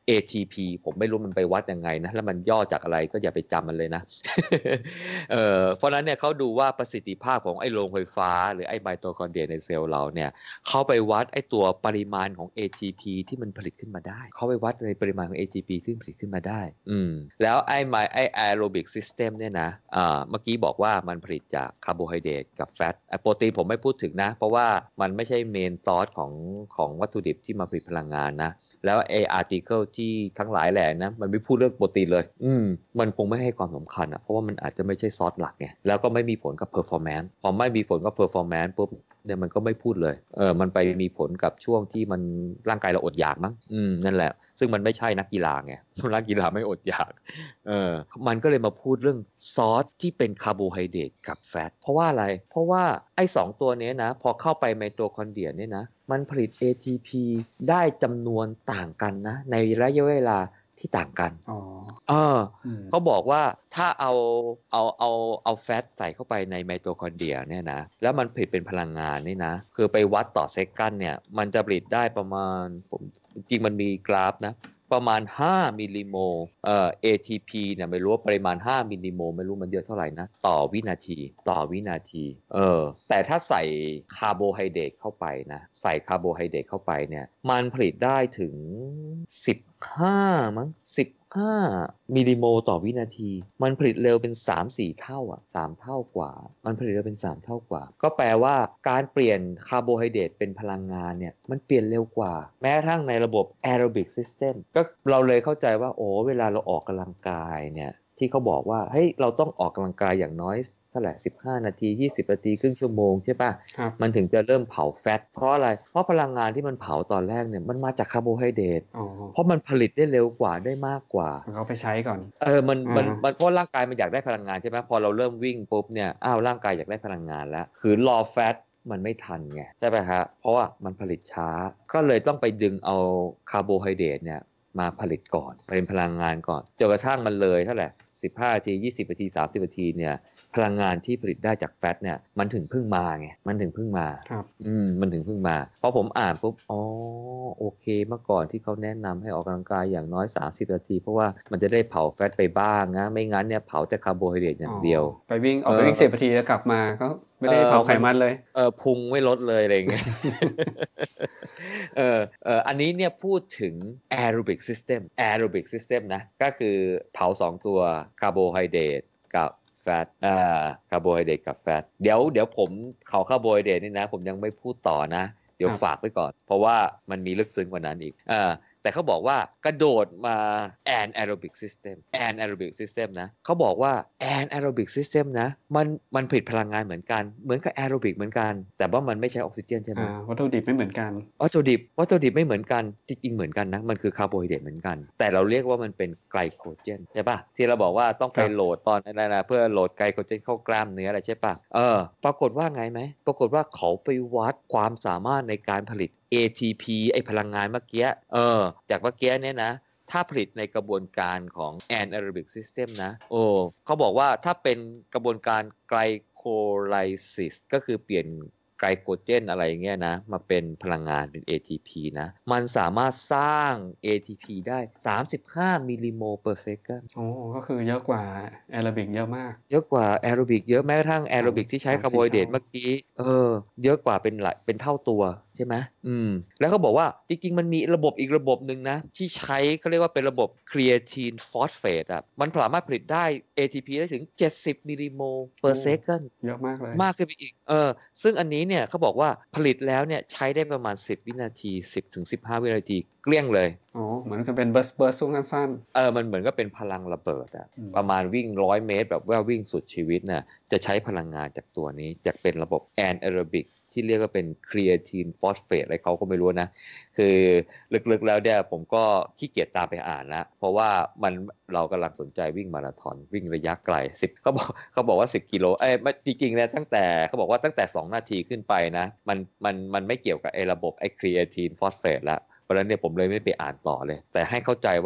เอ ที พี ผมไม่รู้มันไปวัดยังไงนะแล้วมันย่อจากอะไรก็อย่าไปจำมันเลยนะ เออเพราะนั้นเนี่ยเขาดูว่าประสิทธิภาพของไอ้โรงไฟฟ้าหรือไอ้ไมโทคอนเดรียในเซลล์เราเนี่ยเขาไปวัดไอ้ตัวปริมาณของ เอ ที พี ที่มันผลิตขึ้นมาได้เขาไปวัดในปริมาณของ เอ ที พี ที่ผลิตขึ้นมาได้อืมแล้วไอ้ไมไอ้แอโรบิกซิสเต็มเนี่ยนะอ่าเมื่อกี้บอกว่ามันผลิตจากคาร์โบไฮเดรตกับแฟตโปรตีนผมไม่พูดถึงนะเพราะว่ามันไม่ใช่เมนซอร์สของของวัตถุดิบที่มาผลิตพลังงานนะแล้วไอ้อาร์ติเคิลที่ทั้งหลายแหล่นะมันไม่พูดเรื่องโปรตีนเลยอืมมันคงไม่ให้ความสำคัญอ่ะเพราะว่ามันอาจจะไม่ใช่ซอสหลักไงแล้วก็ไม่มีผลกับเพอร์ฟอร์แมนซ์พอไม่มีผลกับเพอร์ฟอร์แมนซ์ปุ๊บเนี่ยมันก็ไม่พูดเลยเออมันไปมีผลกับช่วงที่มันร่างกายเราอดอยากมั้งอืมนั่นแหละซึ่งมันไม่ใช่นักกีฬาไงนักกีฬาไม่อดอยากเออมันก็เลยมาพูดเรื่องซอสที่เป็นคาร์โบไฮเดรตกับแฟตเพราะว่าอะไรเพราะว่าไอ้สองตัวนี้นะพอเข้าไปไมโทคอนเดรียเนี่ยนะมันผลิต เอ ที พี ได้จำนวนต่างกันนะในระยะเวลาที่ต่างกันอ๋อเออเขาบอกว่าถ้าเอาเอาเอาเอาแฟตใส่เข้าไปในไมโทคอนเดรียเนี่ยนะแล้วมันผลิตเป็นพลังงานนี่นะคือไปวัดต่อเซกันเนี่ยมันจะผลิตได้ประมาณผมจริงมันมีกราฟนะประมาณห้ามิลลิโมลเอ่อ เอ ที พี เนี่ยไม่รู้ว่าปริมาณห้ามิลลิโมลไม่รู้มันเยอะเท่าไหร่นะต่อวินาทีต่อวินาทีเออแต่ถ้าใส่คาร์โบไฮเดรตเข้าไปนะใส่คาร์โบไฮเดรตเข้าไปเนี่ยมันผลิตได้ถึงสิบห้ามั้งสิบห้ามิลลิโมลต่อวินาทีมันผลิตเร็วเป็น สามถึงสี่ เท่าอ่ะสามเท่ากว่ามันผลิตเร็วเป็นสามเท่ากว่าก็แปลว่าการเปลี่ยนคาร์โบไฮเดรตเป็นพลังงานเนี่ยมันเปลี่ยนเร็วกว่าแม้กระทั่งในระบบ aerobic system ก็เราเลยเข้าใจว่าโอ้เวลาเราออกกำลังกายเนี่ยที่เขาบอกว่าเฮ้ยเราต้องออกกำลังกายอย่างน้อยเท่าไหร่สิบห้านาทียี่สิบนาทีครึ่งชั่วโมงใช่ป่ะมันถึงจะเริ่มเผาแฟตเพราะอะไรเพราะพลังงานที่มันเผาตอนแรกเนี่ยมันมาจากคาร์โบไฮเดรตเพราะมันผลิตได้เร็วกว่าได้มากกว่าเขาไปใช้ก่อนเออมันมันมันเพราะร่างกายมันอยากได้พลังงานใช่ไหมพอเราเริ่มวิ่งปุ๊บเนี่ยอ้าวร่างกายอยากได้พลังงานแล้วคือรอแฟตมันไม่ทันไงใช่ป่ะฮะเพราะว่ามันผลิตช้าก็เลยต้องไปดึงเอาคาร์โบไฮเดรตเนี่ยมาผลิตก่อนเป็นพลังงานก่อนจนกระทั่งมันเลยเท่าไหร่สิบห้านาทียี่สิบนาทีสามสิบนาทีเนี่ยพลังงานที่ผลิตได้จากแฟตเนี่ยมันถึงเพิ่งมาไงมันถึงเพิ่งมาครับอืมมันถึงเพิ่งมาพอผมอ่านปุ๊บอ๋อโอเคเมื่อก่อนที่เขาแนะนำให้ออกกำลังกายอย่างน้อยสามสิบนาทีเพราะว่ามันจะได้เผาแฟตไปบ้างนะไม่งั้นเนี่ยเผาแต่คาร์โบไฮเดรตอย่างเดียวไปวิ่งออกไปวิ่งสิบนาทีแล้วกลับมาก็ไม่ได้เผาไขมันเลยเออพุงไม่ลดเลยอะไรอย่างเงี้ยเออเอออันนี้เนี่ยพูดถึง aerobic system aerobic system นะก็คือเผาสองตัวคาร์โบไฮเดรตกับแฟตอ่าคาร์โบไฮเดรตกับแฟตเดี๋ยวเดี๋ยวผมเขาคาร์โบไฮเดรตนี่นะผมยังไม่พูดต่อนะเดี๋ยวฝากไว้ก่อนเพราะว่ามันมีลึกซึ้งกว่านั้นอีกอ่าแต่เขาบอกว่ากระโดดมา anaerobic system anaerobic system นะเขาบอกว่า anaerobic system นะมันมันผลิตพลังงานเหมือนกันเหมือนกับ aerobic เหมือนกันแต่ว่ามันไม่ใช้ออกซิเจนใช่ไหมวัตถุดิบไม่เหมือนกันวัตถุดิบวัตถุดิบไม่เหมือนกันจริงๆเหมือนกันนะมันคือคาร์โบไฮเดรตเหมือนกันแต่เราเรียกว่ามันเป็นไกลโคเจนใช่ป่ะที่เราบอกว่าต้องไปโหลดตอนอะไรนะเพื่อโหลดไกลโคเจนเข้ากล้ามเนื้ออะไรใช่ป่ะเออปรากฏว่าไงไหมปรากฏว่าเขาไปวัดความสามารถในการผลิต เอ ที พี ไอพลังงานเมื่อกี้เออจากเมื่อกี้เนี่ยนะถ้าผลิตในกระบวนการของ anaerobic system นะโอ้เขาบอกว่าถ้าเป็นกระบวนการไกลโคไลซิสก็คือเปลี่ยนไกลโคเจนอะไรเงี้ยนะมาเป็นพลังงานเป็น เอ ที พี นะมันสามารถสร้าง เอ ที พี ได้สามสิบห้ามิลลิโมล per second โอ้ก็คือเยอะกว่าแอโรบิกเยอะมากเยอะกว่าแอโรบิกเยอะแม้กระทั่งแอโรบิกที่ใช้คาร์โบไฮเดรตเมื่อกี้เออเยอะกว่าเป็นหลายเป็นเท่าตัวใช่ไหมอืมแล้วเขาบอกว่าจริงๆมันมีระบบอีกระบบหนึ่งนะที่ใช้เขาเรียกว่าเป็นระบบครีเอทีนฟอสเฟตอ่ะมันสามารถผลิตได้ เอ ที พี ได้ถึงเจ็ดสิบมิลลิโมล per second เยอะมากเลยมากขึ้นไปอีกเออซึ่งอันนี้เนี่ยเขาบอกว่าผลิตแล้วเนี่ยใช้ได้ประมาณสิบวินาทีสิบถึงสิบห้าวินาทีเกลี้ยงเลยอ๋อเหมือนกับเป็นเบิร์สเบิร์สสั้นๆเออมันเหมือนก็เป็นพลังระเบิดอะประมาณวิ่งร้อยเมตรแบบว่าวิ่งสุดชีวิตน่ะจะใช้พลังงานจากตัวนี้จากเป็นระบบ anaerobic ที่เรียกว่าเป็น creatine phosphate อะไรเขาก็ไม่รู้นะคือลึกๆแล้วเนี่ยผมก็ขี้เกียจตามไปอ่านนะเพราะว่ามันเรากำลังสนใจวิ่งมาราธอนวิ่งระยะไกลสิบเขาบอกเขาบอกว่าสิบกิโลเอ้ยจริงๆเนี่ยตั้งแต่เขาบอกว่าตั้งแต่สองนาทีขึ้นไปนะมันมันมันไม่เกี่ยวกับไอ้ระบบไอ้ creatine phosphate แล้วเพราะฉะนั้นเนี่ยผมเลยไม่ไปอ่านต่อเลยแต่ให้เข้าใจว่า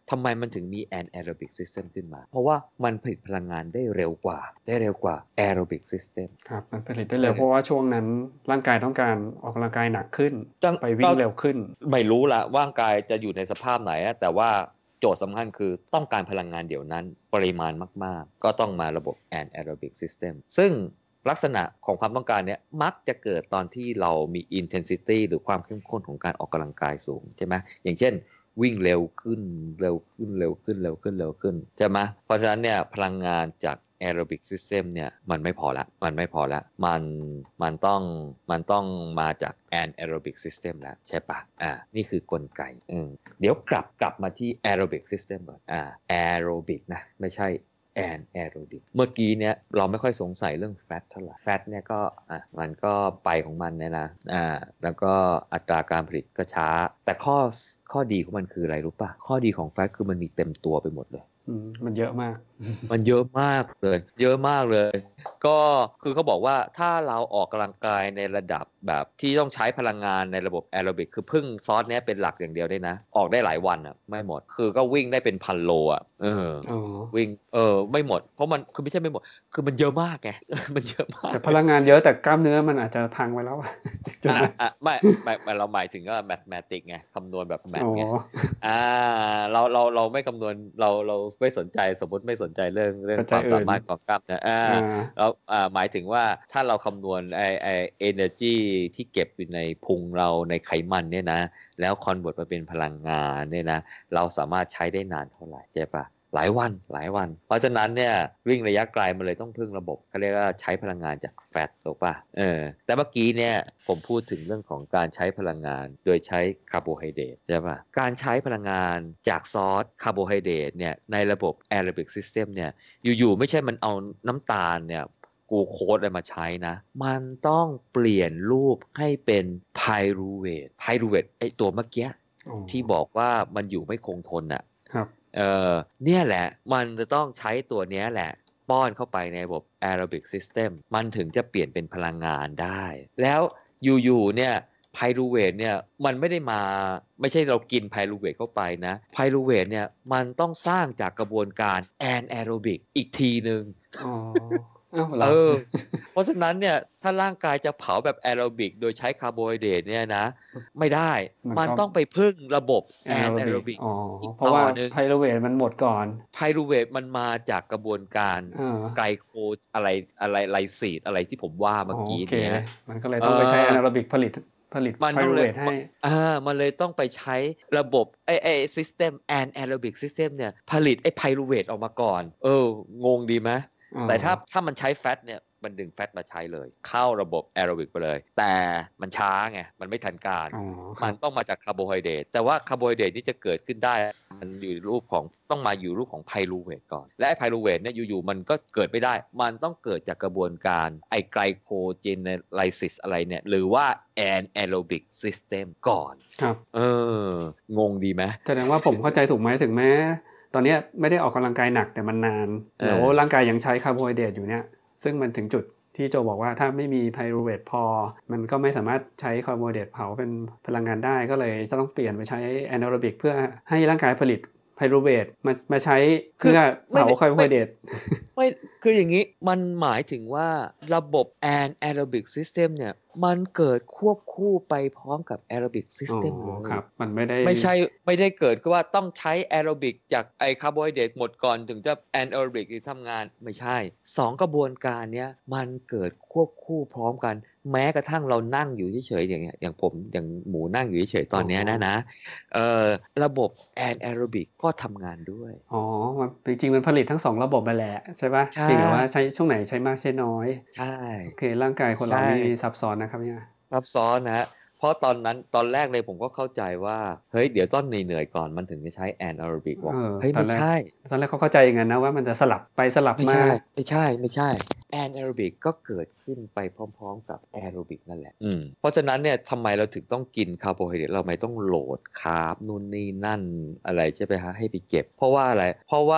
ทำไมมันถึงมี anaerobic system ขึ้นมาเพราะว่ามันผลิตพลังงานได้เร็วกว่าได้เร็วกว่า aerobic system ครับมันผลิตได้เร็วเพราะว่าช่วงนั้นร่างกายต้องการออกกำลังกายหนักขึ้นไปวิ่งเร็วขึ้นไม่รู้ละร่างกายจะอยู่ในสภาพไหนแต่ว่าโจทย์สำคัญคือต้องการพลังงานเดี๋ยวนั้นปริมาณมากๆก็ต้องมาระบบ anaerobic system ซึ่งลักษณะของความต้องการเนี้ยมักจะเกิดตอนที่เรามี intensity หรือความเข้มข้นของการออกกำลังกายสูงใช่ไหมอย่างเช่นวิ่งเร็วขึ้นเร็วขึ้นเร็วขึ้นเร็วขึ้นเร็วขึ้นใช่ไหมเพราะฉะนั้นเนี่ยพลังงานจาก aerobic system เนี่ยมันไม่พอละมันไม่พอละมันมันต้องมันต้องมาจาก anaerobic system แล้วใช่ปะอ่านี่คือกลไกอืมเดี๋ยวกลับกลับมาที่ aerobic system ก่อนอ่า aerobic นะไม่ใช่anaerobic เมื่อกี้เนี่ยเราไม่ค่อยสงสัยเรื่อง fat เท่าไหร่ fat เนี่ยก็อ่ะมันก็ไปของมันเนี่ยนะอ่าแล้วก็อัตราการผลิตก็ช้าแต่ข้อข้อดีของมันคืออะไรรู้ป่ะข้อดีของ fat คือมันมีเต็มตัวไปหมดเลยมันเยอะมากมันเยอะมากเลยเยอะมากเลยก็คือเขาบอกว่าถ้าเราออกกำลังกายในระดับแบบที่ต้องใช้พลังงานในระบบแอโรบิกคือพึ่งซอสเนี้ยเป็นหลักอย่างเดียวได้นะออกได้หลายวันอ่ะไม่หมดคือก็วิ่งได้เป็นพันโลอ่ะเออวิ่งเออไม่หมดเพราะมันคือไม่ใช่ไม่หมดคือมันเยอะมากไงมันเยอะมากแต่พลังงานเยอะแต่กล้ามเนื้อมันอาจจะพังไปแล้วอ่ะไม่ไม่เราหมายถึงว่าแมทแมติกไงคำนวณแบบแมทไงอ่าเราเราเราไม่คำนวณเราเราไม่สนใจสมมติไม่สนใจเรื่องเรื่องความสามารถของกล้ามเนื้ออ่าเราอ่าหมายถึงว่าถ้าเราคำนวณไอไอ energy ที่เก็บอยู่ในพุงเราในไขมันเนี่ยนะแล้วคอนเวิร์ตมาเป็นพลังงานเนี่ยนะเราสามารถใช้ได้นานเท่าไหร่ใช่ปะหลายวันหลายวันเพราะฉะนั้นเนี่ยวิ่งระยะไกลมันเลยต้องพึ่งระบบเขาเรียกว่าใช้พลังงานจากแฟตถูกป่ะเออแต่เมื่อกี้เนี่ยผมพูดถึงเรื่องของการใช้พลังงานโดยใช้คาร์โบไฮเดรตใช่ป่ะการใช้พลังงานจากซอสคาร์โบไฮเดรตเนี่ยในระบบแอโรบิกซิสเต็มเนี่ยอยู่ๆไม่ใช่มันเอาน้ำตาลเนี่ยกูโคดอะไรมาใช้นะมันต้องเปลี่ยนรูปให้เป็นไพรูเวทไพรูเวทไอตัวเมื่อกี้ที่บอกว่ามันอยู่ไม่คงทนอ่ะเออเนี่ยแหละมันจะต้องใช้ตัวเนี้ยแหละป้อนเข้าไปในระบบ aerobic system มันถึงจะเปลี่ยนเป็นพลังงานได้แล้วอยู่ๆเนี่ยไพรูเวทเนี่ยมันไม่ได้มาไม่ใช่เรากินไพรูเวทเข้าไปนะไพรูเวทเนี่ยมันต้องสร้างจากกระบวนการ anaerobic อีกทีนึงอ๋อเออเพราะฉะนั้นเนี่ยถ้าร่างกายจะเผาแบบแอโรบิกโดยใช้คาร์โบไฮเดรตเนี่ยนะไม่ได้มันต้องไปพึ่งระบบแอนแอโรบิกเพราะว่าไพรูเวทมันหมดก่อนไพรูเวทมันมาจากกระบวนการไกลโคอะไรอะไรไลซีดอะไรที่ผมว่าเมื่อกี้เนี่ยมันก็เลยต้องไปใช้แอนแอโรบิกผลิตผลิตไพรูเวทให้อ่ามันเลยต้องไปใช้ระบบไอ้ไอ้ซิสเต็มแอนแอโรบิกซิสเต็มเนี่ยผลิตไอ้ไพรูเวทออกมาก่อนเอองงดีไหมแต่ถ้าถ้ามันใช้แฟตเนี่ยมันดึงแฟตมาใช้เลยเข้าระบบแอโรบิกไปเลยแต่มันช้าไงมันไม่ทันการมันต้องมาจากคาร์โบไฮเดรตแต่ว่าคาร์โบไฮเดรตนี่จะเกิดขึ้นได้มันอยู่รูปของต้องมาอยู่รูปของไพรูเวทก่อนและไอ้ไพรูเวทเนี่ยอยู่ๆมันก็เกิดไม่ได้มันต้องเกิดจากกระบวนการไอไกลโคเจเนไลซิสอะไรเนี่ยหรือว่าแอนแอโรบิกซิสเต็มก่อนครับเอองงดีไหมแสดงว่าผมเข้าใจถูกไหมถึงแม้ตอนนี้ไม่ได้ออกกำลังกายหนักแต่มันนานแล้วร่างกายยังใช้คาร์โบไฮเดรตอยู่เนี่ยซึ่งมันถึงจุดที่โจบอกว่าถ้าไม่มีไพรูเวทพอมันก็ไม่สามารถใช้คาร์โบไฮเดรตเผาเป็นพลังงานได้ก็เลยจะต้องเปลี่ยนไปใช้แอนแอโรบิกเพื่อให้ร่างกายผลิตไพรูเวทมามาใช้เพื่อเผาคาร์โบไฮเดรตไม่คืออย่างนี้มันหมายถึงว่าระบบแอนแอโรบิกซิสเต็มเนี่ยมันเกิดควบคู่ไปพร้อมกับแอโรบิกซิสเต็มเลยครับมันไม่ได้ไม่ใช่ไม่ได้เกิดก็ว่าต้องใช้แอโรบิกจากไอคาร์โบไฮเดรตหมดก่อนถึงจะแอนแอโรบิกทำงานไม่ใช่สองกระบวนการเนี้ยมันเกิดควบคู่พร้อมกันแม้กระทั่งเรานั่งอยู่เฉยๆอย่างเงี้ยอย่างผมอย่างหมูนั่งอยู่เฉยๆตอนนี้นะนะเอ่อระบบแอนแอโรบิกก็ทำงานด้วยอ๋อจริงๆมันผลิตทั้งสองระบบไปแหละใช่ป่ะเพียงแต่ว่าใช้ช่วงไหนใช้มากใช้น้อยใช่โอเคร่างกายคนเรานี่ซับซ้อนนะครับเนี่ยซับซ้อนนะฮะเพราะตอนนั้นตอนแรกเลยผมก็เข้าใจว่าเฮ้ยเดี๋ยวต้องเหนื่อยๆก่อนมันถึงจะใช้แอนแอโรบิกบอกเฮ้ยไม่ใช่ตอนแรกเขาเข้าใจอย่างนั้นนะว่ามันจะสลับไปสลับมาไม่ใช่ไม่ใช่ไม่ใช่แอนแอโรบิกก็เกิดขึ้นไปพร้อมๆกับแอโรบิกนั่นแหละเพราะฉะนั้นเนี่ยทำไมเราถึงต้องกินคาร์โบไฮเดรตเราไม่ต้องโหลดคาร์บนู่นนี่นั่นอะไรใช่ไหมฮะให้ไปเก็บเพราะว่าอะไรเพราะว่า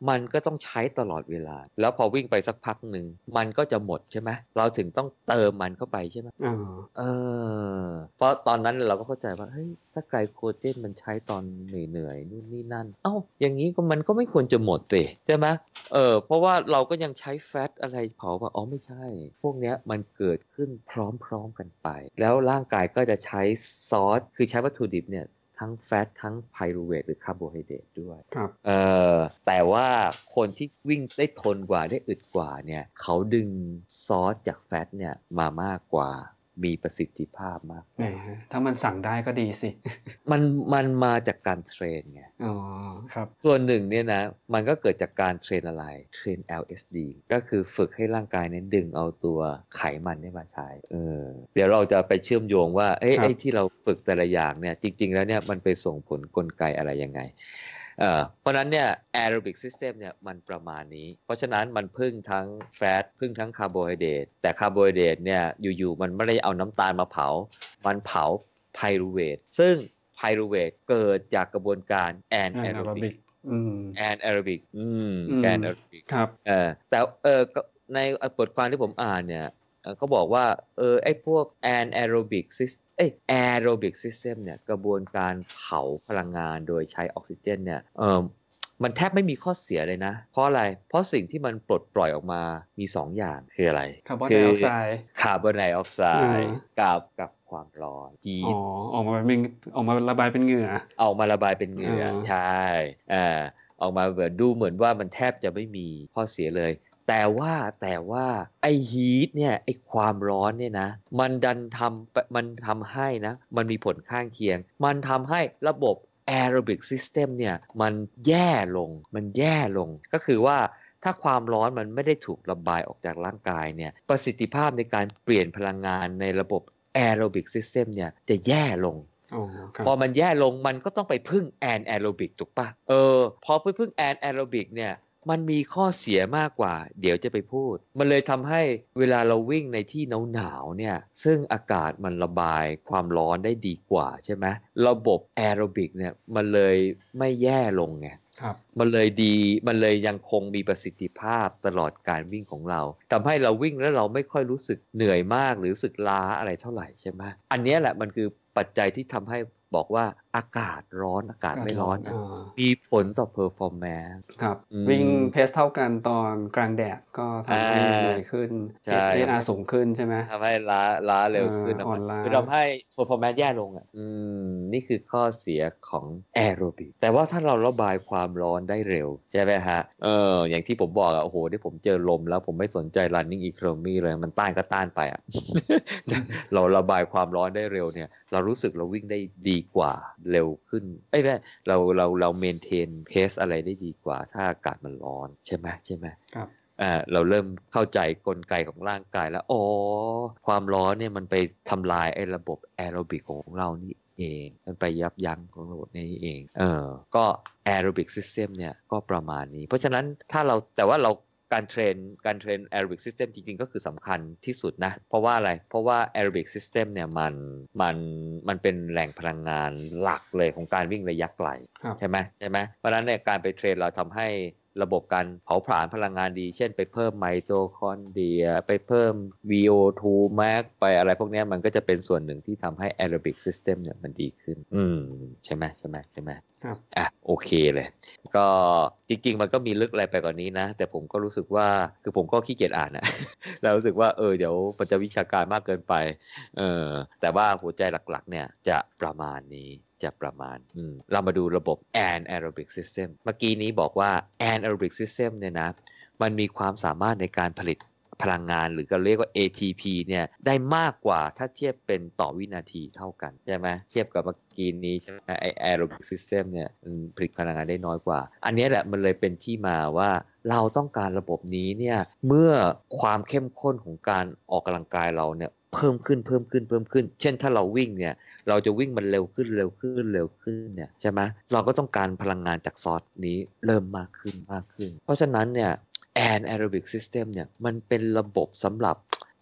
มันก็ต้องใช้ตลอดเวลาแล้วพอวิ่งไปสักพักหนึ่งมันก็จะหมดใช่ไหมเราถึงต้องเติมมันเข้าไปใช่ไหมอ่าเออเพราะตอนนั้นเราก็เข้าใจว่าเฮ้ยถ้าไกลโคเจนมันใช้ตอนเหนื่อยๆนู่นนี่นั่นเอ้าอย่างนี้ก็มันก็ไม่ควรจะหมดสิใช่ไหมเออเพราะว่าเราก็ยังใช้แฟตอะไรเผาว่าอ๋อไม่ใช่พวกเนี้ยมันเกิดขึ้นพร้อมๆกันไปแล้วร่างกายก็จะใช้ซอสคือใช้วัตถุดิบเนี่ยทั้งแฟตทั้งไพรูเวทหรือคาร์โบไฮเดรตด้วยครับเออแต่ว่าคนที่วิ่งได้ทนกว่าได้อึดกว่าเนี่ยเขาดึงซอสจากแฟตเนี่ยมามากกว่ามีประสิทธิภาพมากแหมถ้ามันสั่งได้ก็ดีสิมันมันมาจากการเทรนไงอ๋อครับส่วนหนึ่งเนี่ยนะมันก็เกิดจากการเทรนอะไรเทรน แอล เอส ดี ก็คือฝึกให้ร่างกายเนี่ยดึงเอาตัวไขมันเนี่ยมาใช้เออเดี๋ยวเราจะไปเชื่อมโยงว่าเอ้ยไอ้ที่เราฝึกแต่ละอย่างเนี่ยจริงๆแล้วเนี่ยมันไปส่งผลกลไกอะไรยังไงเอ่อเพราะนั้นเนี่ย aerobic system เนี่ยมันประมาณนี้เพราะฉะนั้นมันพึ่งทั้งแฟตพึ่งทั้งคาร์โบไฮเดรตแต่คาร์โบไฮเดรตเนี่ยอยู่ๆมันไม่ได้เอาน้ำตาลมาเผามันเผาไพรูเวทซึ่งไพรูเวทเกิดจากกระบวนการ anaerobic อืม anaerobic อืมอืม anaerobic ครับเออแต่เออในบทความที่ผมอ่านเนี่ยเขาบอกว่าเออไอ้พวก anaerobic system เอ้ย aerobic system เนี่ยกระบวนการเผาพลังงานโดยใช้ออกซิเจนเนี่ยเออมันแทบไม่มีข้อเสียเลยนะเพราะอะไรเพราะสิ่งที่มันปลดปล่อยออกมามีสองอย่างคืออะไรคาร์บอนไดออกไซด์คาร์บอนไดออกไซด์กับกับความร้อนฮีอ๋อทออกมาเป็นออกมาระบายเป็นเหงื่อออกมาระบายเป็นเหงื่อใช่อ่าออกมาเหมือนดูเหมือนว่ามันแทบจะไม่มีข้อเสียเลยแต่ว่าแต่ว่าไอ้ฮีทเนี่ยไอ้ความร้อนเนี่ยนะมันดันทำมันทำให้นะมันมีผลข้างเคียงมันทำให้ระบบ aerobic system เนี่ยมันแย่ลงมันแย่ลงก็คือว่าถ้าความร้อนมันไม่ได้ถูกระบายออกจากร่างกายเนี่ยประสิทธิภาพในการเปลี่ยนพลังงานในระบบ aerobic system เนี่ยจะแย่ลงพอมันแย่ลงมันก็ต้องไปพึ่งแอนแอโรบิกถูกปะเออพอไปพึ่งแอนแอโรบิกเนี่ยมันมีข้อเสียมากกว่าเดี๋ยวจะไปพูดมันเลยทำให้เวลาเราวิ่งในที่หนาวๆเนี่ยซึ่งอากาศมันระบายความร้อนได้ดีกว่าใช่ไหมระบบแอโรบิกเนี่ยมันเลยไม่แย่ลงไงมันเลยดีมันเลยยังคงมีประสิทธิภาพตลอดการวิ่งของเราทำให้เราวิ่งแล้วเราไม่ค่อยรู้สึกเหนื่อยมากหรือรู้สึกล้าอะไรเท่าไหร่ใช่ไหมอันนี้แหละมันคือปัจจัยที่ทำให้บอกว่าอากาศร้อนอากาศไม่ร้อนมีผลต่อ performance ครับวิ่งเพสเท่ากันตอนกลางแดดก็ทำให้เหนื่อยขึ้น เอส อาร์ สูงขึ้นใช่ไหมทำให้ล้าล้าเร็วขึ้นอ่อนล้าคือทำให้ performance แย่ลงอ่ะอืมนี่คือข้อเสียของ aerobic แต่ว่าถ้าเราระบายความร้อนได้เร็วใช่ไหมฮะเอออย่างที่ผมบอกอ่ะโอ้โหที่ผมเจอลมแล้วผมไม่สนใจ running economy เลยมันต้านก็ต้านไปอ่ะ เราระบายความร้อนได้เร็วเนี่ยเรารู้สึกเราวิ่งได้ดีกว่าเร็วขึ้นไม่ใช่เราเราเราเมนเทนเพสอะไรได้ดีกว่าถ้าอากาศมันร้อนใช่ไหมใช่ไหมครับอ่าเราเริ่มเข้าใจกลไกของร่างกายแล้วอ๋อความร้อนเนี่ยมันไปทำลายไอ้ระบบแอโรบิกของเรานี่เองมันไปยับยั้งของระบบนี้เองเออก็แอโรบิกซิสเต็มเนี่ยก็ประมาณนี้เพราะฉะนั้นถ้าเราแต่ว่าเราการเทรนการเทรน aerobic system จริงๆก็คือสำคัญที่สุดนะเพราะว่าอะไรเพราะว่า aerobic system เนี่ยมันมันมันเป็นแหล่งพลังงานหลักเลยของการวิ่งระยะไกลใช่ไหมใช่ไหมเพราะฉะนั้นเนี่ยการไปเทรนเราทำให้ระบบการเผาผลาญพลังงานดีเช่นไปเพิ่มไมโตคอนเดรียไปเพิ่ม วี โอ ทู max ไปอะไรพวกนี้มันก็จะเป็นส่วนหนึ่งที่ทำให้ aerobic system เนี่ยมันดีขึ้นอืมใช่ไหมใช่ไหมใช่ไหมครับอ่ะโอเคเลยก็จริงๆมันก็มีลึกอะไรไปกว่านี้นะแต่ผมก็รู้สึกว่าคือผมก็ขี้เกียจอ่านนะ แล้วรู้สึกว่าเออเดี๋ยวมันจะวิชาการมากเกินไปเออแต่ว่าหัวใจหลักๆเนี่ยจะประมาณนี้จะประมาณอืมเรามาดูระบบ anaerobic system เมื่อกี้นี้บอกว่า anaerobic system เนี่ยนะมันมีความสามารถในการผลิตพลังงานหรือก็เรียกว่า เอ ที พี เนี่ยได้มากกว่าถ้าเทียบเป็นต่อวินาทีเท่ากันใช่ไหมเทียบกับเมื่อกี้นี้ใช่ไหมไอ aerobic system เนี่ยผลิตพลังงานได้น้อยกว่าอันนี้แหละมันเลยเป็นที่มาว่าเราต้องการระบบนี้เนี่ยเมื่อความเข้มข้นของการออกกำลังกายเราเนี่ยเพิ่มขึ้นเพิ่มขึ้นเพิ่มขึ้นเช่นถ้าเราวิ่งเนี่ยเราจะวิ่งมันเร็วขึ้นเร็วขึ้นเร็วขึ้นเนี่ยใช่ไหมเราก็ต้องการพลังงานจากซอสนี้เริ่มมากขึ้นมากขึ้นเพราะฉะนั้นเนี่ย anaerobic system เนี่ยมันเป็นระบบสำหรับ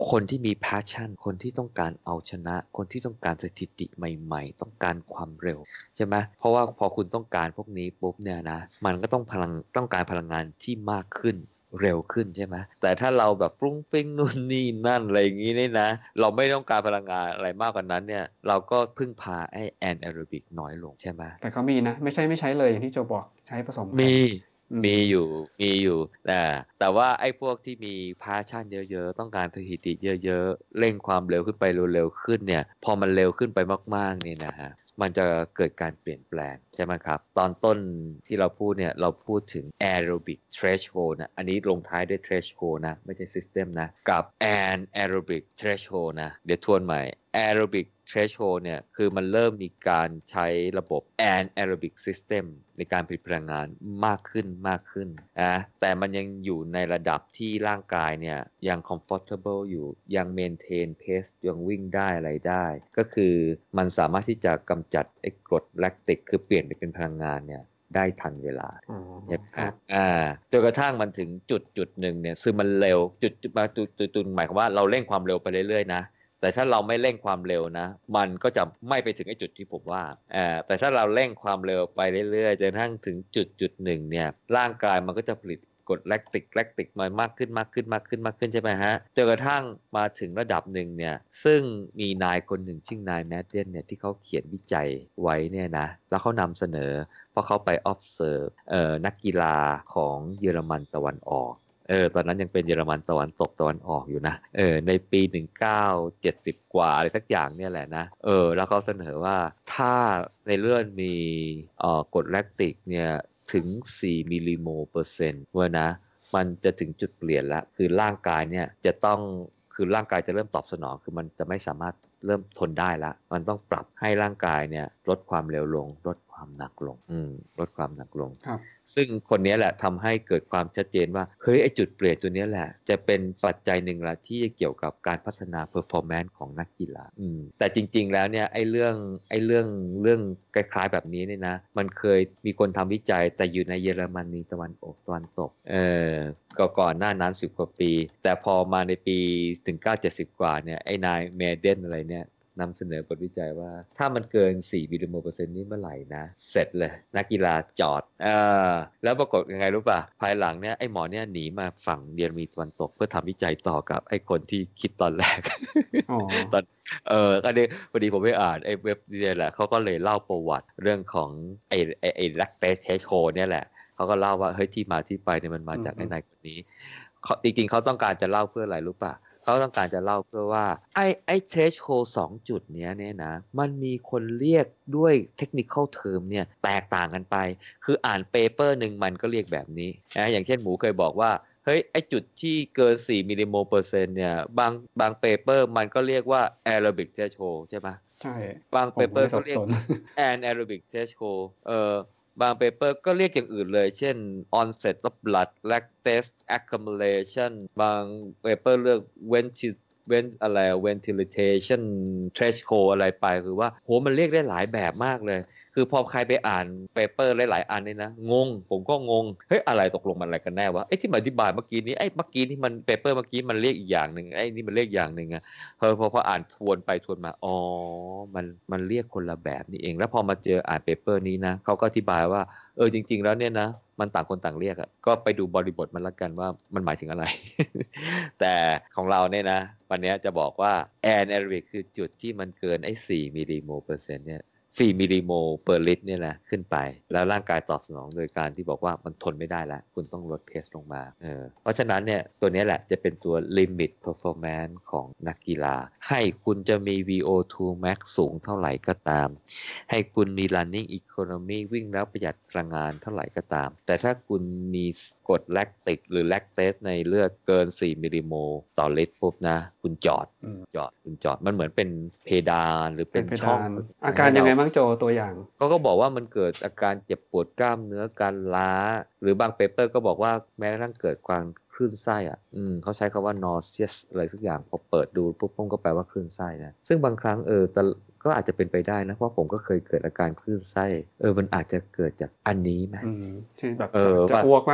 คนที่มี passion คนที่ต้องการเอาชนะคนที่ต้องการสถิติใหม่ๆต้องการความเร็วใช่ไหมเพราะว่าพอคุณต้องการพวกนี้ปุ๊บเนี่ยนะมันก็ต้องพลังต้องการพลังงานที่มากขึ้นเร็วขึ้นใช่ไหมแต่ถ้าเราแบบฟรุ้งฟิ้งนู่นนี่นั่นอะไรอย่างนี้นี่นะเราไม่ต้องการพลังงานอะไรมากกว่านั้นเนี่ยเราก็พึ่งพาไอ้แอนแอโรบิกน้อยลงใช่ไหมแต่ก็มีนะไม่ใช่ไม่ใช้เลยอย่างที่โจบอกใช้ผสมกันมีอืมีมอยู่มีอยู่นะแต่ว่าไอ้พวกที่มีพาชั่นเยอะๆต้องการสถิติเยอะๆเร่งความเร็วขึ้นไปเร็วๆขึ้นเนี่ยพอมันเร็วขึ้นไปมากๆเนี่ยนะฮะมันจะเกิดการเปลี่ยนแปลงใช่ไหมครับตอนต้นที่เราพูดเนี่ยเราพูดถึง aerobic threshold นะอันนี้ลงท้ายด้วย threshold นะไม่ใช่ system นะกับ anaerobic threshold นะเดี๋ยวทวนใหม่ aerobic threshold เนี่ยคือมันเริ่มมีการใช้ระบบ anaerobic system ในการผลิตพลังงานมากขึ้นมากขึ้นนะแต่มันยังอยู่ในระดับที่ร่างกายเนี่ยยัง comfortable อยู่ยัง maintain pace ยังวิ่งได้อะไรได้ก็คือมันสามารถที่จะกำจัดไอ้กรดแลคติกคือเปลี่ยนไปเป็นพลังงานเนี่ยได้ทันเวลาอ๋อใช่ไหมครับอ่าจนกระทั่งมันถึงจุดจุดหนึ่งเนี่ยซึ่งมันเร็วจุดจุดมาจุดจุดจุดหมายความว่าเราเร่งความเร็วไปเรื่อยๆนะแต่ถ้าเราไม่เร่งความเร็วนะมันก็จะไม่ไปถึงไอ้จุดที่ผมว่าอ่าแต่ถ้าเราเร่งความเร็วไปเรื่อยๆจนกระทั่งถึงจุดจุดหนึ่งเนี่ยร่างกายมันก็จะผลิตกรดแลคติกแลคติกมามากขึ้นมากขึ้นมากขึ้นมากขึ้นใช่ไหมฮะจนกระทั่งมาถึงระดับหนึ่งเนี่ยซึ่งมีนายคนหนึ่งชื่อนายแมดเดนเนี่ยที่เขาเขียนวิจัยไว้เนี่ยนะแล้วเขานำเสนอเพราะเขาไป observe เอ่อนักกีฬาของเยอรมันตะวันออกเออตอนนั้นยังเป็นเยอรมันตะวันตกตะวันออกอยู่นะเออในปีหนึ่งพันเก้าร้อยเจ็ดสิบกว่าอะไรสักอย่างเนี่ยแหละนะเออแล้วเขาเสนอว่าถ้าในเลือดมีเอ่อกรดแลคติกเนี่ยถึงสี่มิลลิโมลเปอร์เซ็นต์เว้ยนะมันจะถึงจุดเปลี่ยนแล้วคือร่างกายเนี่ยจะต้องคือร่างกายจะเริ่มตอบสนองคือมันจะไม่สามารถเริ่มทนได้ละมันต้องปรับให้ร่างกายเนี่ยลดความเร็วลงลดความหนักลงอืมลดความหนักลงครับซึ่งคนนี้แหละทำให้เกิดความชัดเจนว่าเฮ้ยไอจุดเปลี่ยนตัวนี้แหละจะเป็นปัจจัยหนึ่งละที่เกี่ยวกับการพัฒนา performance ของนักกีฬาอืมแต่จริงๆแล้วเนี่ยไอเรื่องไอเรื่องเรื่องคล้ายๆแบบนี้เนี่ยนะมันเคยมีคนทำวิจัยแต่อยู่ในเยอรมนีตะวันออกตะวันตกเออก็ก่อนหน้านั้นสิบกว่าปีแต่พอมาในปีถึงเก้าเจ็ดสิบกว่าเนี่ยไอนายเมเดนอะไรเนี่ยนำเสนอบทวิจัยว่าถ้ามันเกินสี่มิลลิโมลเปอร์เซ็นต์นี่เมื่อไหร่นะเสร็จเลยนักกีฬาจอดเออแล้วปรากฏยังไงรู้ป่ะภายหลังเนี่ยไอ้หมอเนี่ยหนีมาฝั่งเยอรมนีตะวันตกเพื่อทำวิจัยต่อกับไอ้คนที่คิดตอนแรกอ๋อตอนเออก็ดีพอดีผมไปอ่านไอ้เว็บนี่แหละเขาก็เลยเล่าประวัติเรื่องของไอ้ไอ้ไอ้แลคเตสเทสโชเนี่ยแหละเขาก็เล่าว่าเฮ้ยที่มาที่ไปเนี่ยมันมาจากอืมไอ้นายคนนี้เขาจริงๆเขาต้องการจะเล่าเพื่ออะไรรู้ป่ะเขาต้องการจะเล่าเพื่อว่าไอ้ไอ้เทรชโฮสองจุดเนี้ยเนี่ยนะมันมีคนเรียกด้วยเทคนิคอลเทอมเนี่ยแตกต่างกันไปคืออ่านเปเปอร์หนึ่งมันก็เรียกแบบนี้นะอย่างเช่นหมูเคยบอกว่าเฮ้ยไอจุดที่เกินสี่มิลลิโมลเปอร์เซ็นต์เนี่ยบางบางเปเปอร์มันก็เรียกว่า aerobic threshold ใช่ไหมใช่บางผเปมเปก็อเลร์ยสับสก็เรียกน anaerobic threshold เอ่อบางเปเปอร์ก็เรียกอย่างอื่นเลยเช่น onset of blood lactate accumulation บางเปเปอร์เรียก ventil เว้นอะไร ventilation threshold อะไรไปคือว่าโหมันเรียกได้หลายแบบมากเลยคือพอใครไปอ่านเปเปอร์หลายๆอันนี่นะงงผมก็งงเฮ้ยอะไรตกลงมันอะไรกันแน่วะไอ้ที่มาอธิบายเมื่อกี้นี้ไอ้เมื่อกี้ที่มันเปเปอร์เมื่อกี้มันเรียกอีกอย่างหนึ่งไอ้นี่มันเรียกอย่างหนึ่งอะพอพอพออ่านทวนไปทวนมาอ๋อมันมันเรียกคนละแบบนี่เองแล้วพอมาเจออ่านเปเปอร์นี้นะเขาก็อธิบายว่าเออจริงๆแล้วเนี่ยนะมันต่างคนต่างเรียกอะก็ไปดูบริบทมันละกันว่ามันหมายถึงอะไร แต่ของเราเนี่ยนะวันนี้จะบอกว่าแอนแอโรบิกคือจุดที่มันเกินไอ้สี่มิลลิโมลเปอร์เซ็นต์เนี่ยสี่มิลลิโมลเปอร์ลิตรเนี่ยแหละขึ้นไปแล้วร่างกายตอบสนองโดยการที่บอกว่ามันทนไม่ได้แล้วคุณต้องลดเพสลงมาเออเพราะฉะนั้นเนี่ยตัวนี้แหละจะเป็นตัว limit performance ของนักกีฬาให้คุณจะมี วี โอ ทู max สูงเท่าไหร่ก็ตามให้คุณมี running economy วิ่งแล้วประหยัดพลังงานเท่าไหร่ก็ตามแต่ถ้าคุณมีกรดแลคติกหรือแลคเตสในเลือดเกินสี่มิลลิโมลต่อลิตรปุ๊บนะคุณจอดอืมจอดคุณจอดมันเหมือนเป็นเพดานหรือเป็เป็น นเพช่องดานอาการยังไงบ้างโจตัวอย่างเขาก็บอกว่ามันเกิดอาการเจ็บปวดกล้ามเนื้อการล้าหรือบางเปเปอร์ก็บอกว่าแม้กระทั่งเกิดความคลื่นไส้อ่ะอืมเขาใช้คำว่า nauseous อะไรสักอย่างพอเปิดดูปุ๊บผมก็แปลว่าคลื่นไส้นะซึ่งบางครั้งเออแต่ก็อาจจะเป็นไปได้นะเพราะผมก็เคยเกิดอาการคลื่นไส้เออมันอาจจะเกิดจากอันนี้ไหมอืมที่แบบเอจะอจะว่าอ้วกปะเ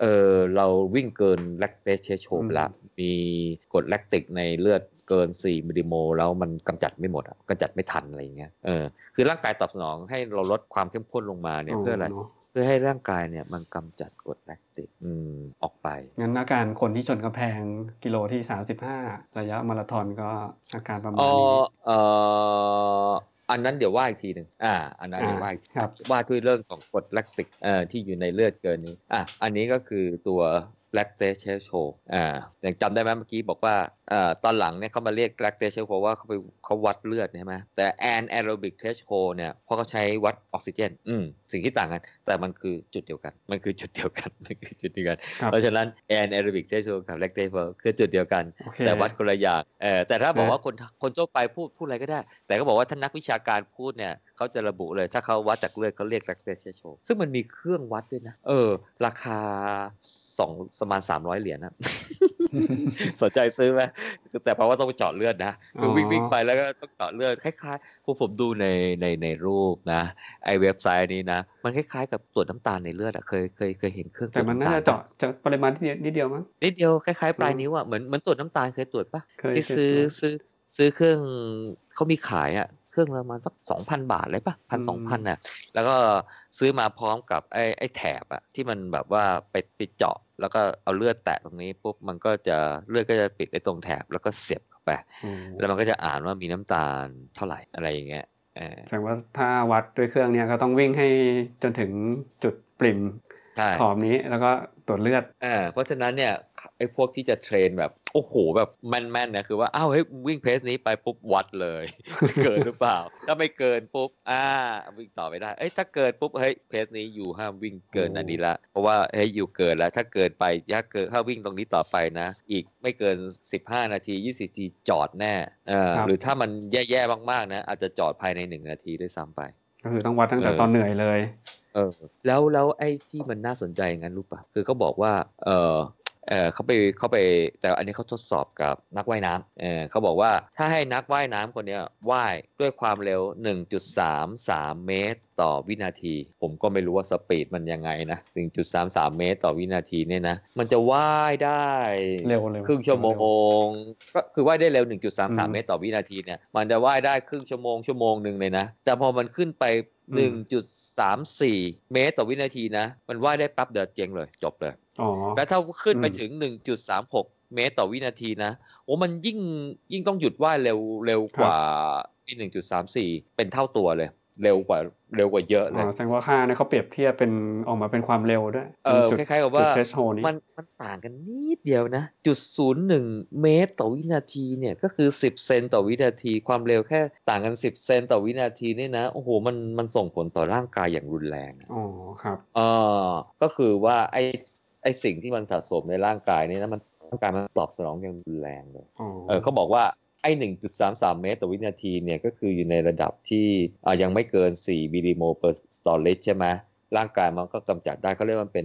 เออเราวิ่งเกิน lactate threshold ไปแล้วมีกรดแลคติกในเลือดเกินสี่มิลลิโมลแล้วมันกำจัดไม่หมดอ่ะกำจัดไม่ทันอะไรอย่างเงี้ยเออคือร่างกายตอบสนองให้เราลดความเข้มข้นลงมาเนี่ยเพื่ออะไรเพื่อให้ร่างกายเนี่ยมันกำจัดกรดแลคติกอืมออกไปงั้นอาการคนที่ชนกำแพงกิโลที่สามสิบห้าระยะมาราธอนก็อาการประมาณนี้เอ่ออันนั้นเดี๋ยวว่าอีกทีหนึ่งอ่าอันนั้นเดี๋ยวว่าอีกทีว่าด้วยเรื่องของกรดแลคติกเอ่อที่อยู่ในเลือดเกินนี้อ่ะอันนี้ก็คือตัวlactate threshold อ่ายังจำได้ไหมเมื่อกี้บอกว่าอ่าตอนหลังเนี่ยเขามาเรียก lactate threshold เพราะว่าเขาไปเขาวัดเลือดใช่ไหมแต่ anaerobic threshold เนี่ยเพราะเขาใช้วัดออกซิเจนอืมสิ่งที่ต่างกันแต่มันคือจุดเดียวกันมันคือจุดเดียวกันมันคือจุดเดียวกันเพราะฉะนั้น anaerobic threshold กับ lactate threshold คือจุดเดียวกันแต่วัดคนละอย่างเออแต่ถ้าบอกว่าคนคนทั่วไปพูดพูดอะไรก็ได้แต่ก็บอกว่าถ้านักวิชาการพูดเนี่ยเขาจะระบุเลยถ้าเขาวัดจากเลือดเขาเรียก lactate threshold ซึ่งมันมีเครื่องวัดด้วยนะเออราคาสองประมาณสามร้อยเหรียญนะ สนใจซื้อไหมแต่เพราะว่าต้องไปเจาะเลือดนะคือวิ่งวิ่งไปแล้วก็ต้องเจาะเลือดคล้ายๆพวกผมดูในในในรูปนะไอเว็บไซต์นี้นะมันคล้ายๆกับตรวจน้ำตาลในเลือดอะเคยเคยเคยเห็นเครื่องตรวจน้ำตาลแต่มันน่าจะเจาะจะปริมาณนิดเดียวมั้งนิดเดียวคล้ายๆปลายนิ้วอะเหมือนเหมือนตรวจน้ำตาลเคยตรวจปะที่ซื้อซื้อซื้อเครื่องเขามีขายอะเครื่องประมาณสัก สองพัน บาทเลยป่ะ หนึ่งพัน สองพัน น่ะแล้วก็ซื้อมาพร้อมกับไอ้ไอ้แถบอะที่มันแบบว่าไปปิดเจาะแล้วก็เอาเลือดแตะตรงนี้ปุ๊บมันก็จะเลือดก็จะปิดไอ้ตรงแถบแล้วก็เสียบเข้าไปแล้วมันก็จะอ่านว่ามีน้ำตาลเท่าไหร่อะไรอย่างเงี้ยแสดงว่าถ้าวัดด้วยเครื่องเนี้ยก็ต้องวิ่งให้จนถึงจุดปริ่มขอบนี้แล้วก็ตรวจเลือดอ่าเพราะฉะนั้นเนี่ยไอ้พวกที่จะเทรนแบบโอ้โหแบบแม่นๆเนี่ยคือว่าอ้าวเฮ้ยวิ่งเพสนี้ไปปุ๊บวัดเลยเกินหรือเปล่าถ้าไม่เกินปุ๊บอ่าวิ่งต่อไปได้เอ้ยถ้าเกินปุ๊บเฮ้ยเพสนี้อยู่ห้ามวิ่งเกินอันนี้ละเพราะว่าเฮ้ยอยู่เกินแล้วถ้าเกินไปถ้าเกินถ้าวิ่งตรงนี้ต่อไปนะอีกไม่เกินสิบห้านาทียี่สิบนาทีจอดแน่เออหรือถ้ามันแย่ๆมากๆนะอาจจะจอดภายในหนึ่งนาทีด้วยซ้ำไปก็คือต้องวัดตั้งแต่ตอนเหนื่อยเลยเออแล้วแล้วไอ้ที่มันน่าสนใจงั้นรู้ป่ะคือเขาบอกว่าเออเออเขาไปเขาไปแต่อันนี้เขาทดสอบกับนักว่ายน้ำเออเขาบอกว่าถ้าให้นักว่ายน้ำคนนี้ว่ายด้วยความเร็ว หนึ่งจุดสามสาม เมตรต่อวินาทีผมก็ไม่รู้ว่าสปีดมันยังไงนะ หนึ่งจุดสามสาม เมตรต่อวินาทีเนี่ยนะมันจะว่ายได้เร็วครึ่งชั่วโมงก็คือว่ายได้เร็ว หนึ่งจุดสามสาม เมตรต่อวินาทีเนี่ยมันจะว่ายได้ครึ่งชั่วโมงชั่วโมงนึงเลยนะแต่พอมันขึ้นไปหนึ่งจุดสามสี่ เมตรต่อวินาทีนะมันว่ายได้ปั๊บเดี๋ยวเจ๊งเลยจบเลยแล้วถ้าขึ้นไปถึง หนึ่งจุดสามหก เมตรต่อวินาทีนะโอ้มันยิ่งยิ่งต้องหยุดว่ายเร็วเร็วกว่าที่ หนึ่งจุดสามสี่ เป็นเท่าตัวเลยเร็วกว่าเร็วกว่าเยอะเลยอ๋อแสดงว่าค่าเนี่ยเขาเปรียบเทียบเป็นออกมาเป็นความเร็วด้วยเออคล้ายๆกับว่ามันมันต่างกันนิดเดียวนะจุดศูนย์หนึ่งเมตรต่อวินาทีเนี่ยก็คือสิบเซนต่อวินาทีความเร็วแค่ต่างกันสิบเซนต่อวินาทีนี่นะโอ้โหมันมันส่งผลต่อร่างกายอย่างรุนแรงอ๋อครับเออก็คือว่าไอ้ไอ้สิ่งที่มันสะสมในร่างกายนี่นะมันร่างกายมันตอบสนองอย่างรุนแรงเลยเออเขาบอกว่าไอ้ หนึ่งจุดสามสาม เมตรต่อวินาทีเนี่ยก็คืออยู่ในระดับที่อ่ายังไม่เกินสี่มิลลิโมลเปอร์ต่อลิตรใช่ไหมร่างกายมันก็กำจัดได้เขาเรียกว่าเป็น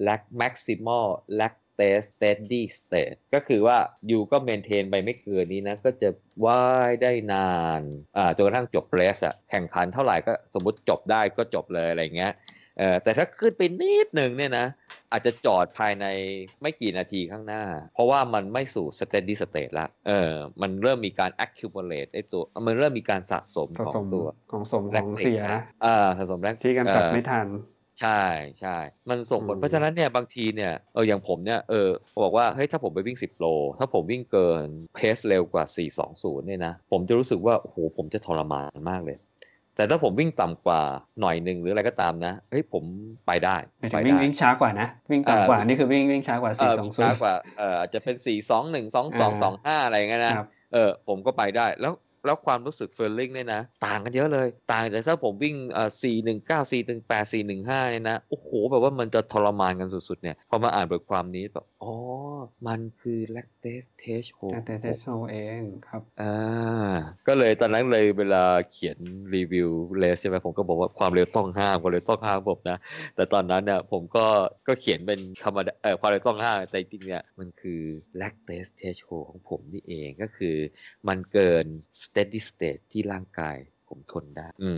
maximal lactate steady state ก็คือว่าอยู่ก็เมนเทนไปไม่เกินนี้นะก็จะว่ายได้นานอ่าจนกระทั่งจบเรสอะแข่งขันเท่าไหร่ก็สมมติจบได้ก็จบเลยอะไรเงี้ยเออแต่ถ้าขึ้นไปนิดหนึ่งเนี่ยนะอาจจะจอดภายในไม่กี่นาทีข้างหน้าเพราะว่ามันไม่สู่ steady state ละเออมันเริ่มมีการ accumulate ไอ้ตัวมันเริ่มมีการสะสมของตัวของสมของเสียอ่าสะสมแลคที่กำจัดไม่ทันใช่ใช่มันส่งผลเพราะฉะนั้นเนี่ยบางทีเนี่ยเอออย่างผมเนี่ยเออบอกว่าเฮ้ยถ้าผมไปวิ่งสิบโลถ้าผมวิ่งเกินเพสเร็วกว่าสี่สองศูนย์เนี่ยนะผมจะรู้สึกว่าโอ้โหผมจะทรมานมากเลยแต่ถ้าผมวิ่งต่ำกว่าหน่อยนึงหรืออะไรก็ตามนะเฮ้ยผมไปได้ไปได้วิ่งวิ่งช้ากว่านะวิ่งต่ำกว่านี่คือวิ่งวิ่งช้ากว่าสี่สองศูนย์ช้ากว่าเอออาจจะเป็นสี่สองหนึ่ง สองสอง สองห้าอะไรเงี้ยนะเออผมก็ไปได้แล้วแล้วความรู้สึกเฟลลิ่งเนี่ยนะต่างกันเยอะเลยต่างจากถ้าผมวิ่งเอ่อสี่หนึ่งเก้า สี่หนึ่งแปด สี่หนึ่งห้าเนี่ยนะโอ้โหแบบว่ามันจะทรมานกันสุดๆเนี่ยพอมาอ่านบทความนี้แบบอ๋อมันคือ lactate threshold lactate threshold เองครับอ่าก็เลยตอนนั้นเลยเวลาเขียนรีวิวเลสใช่ไหมผมก็บอกว่าความเร็วต้องห้ามความเร็วต้องห้ามผมนะแต่ตอนนั้นเนี่ยผมก็ก็เขียนเป็นคำว่าเออความเร็วต้องห้ามแต่จริงๆเนี่ยมันคือ lactate threshold ของผมนี่เองก็คือมันเกิน steady state ที่ร่างกายผมทนได้อืม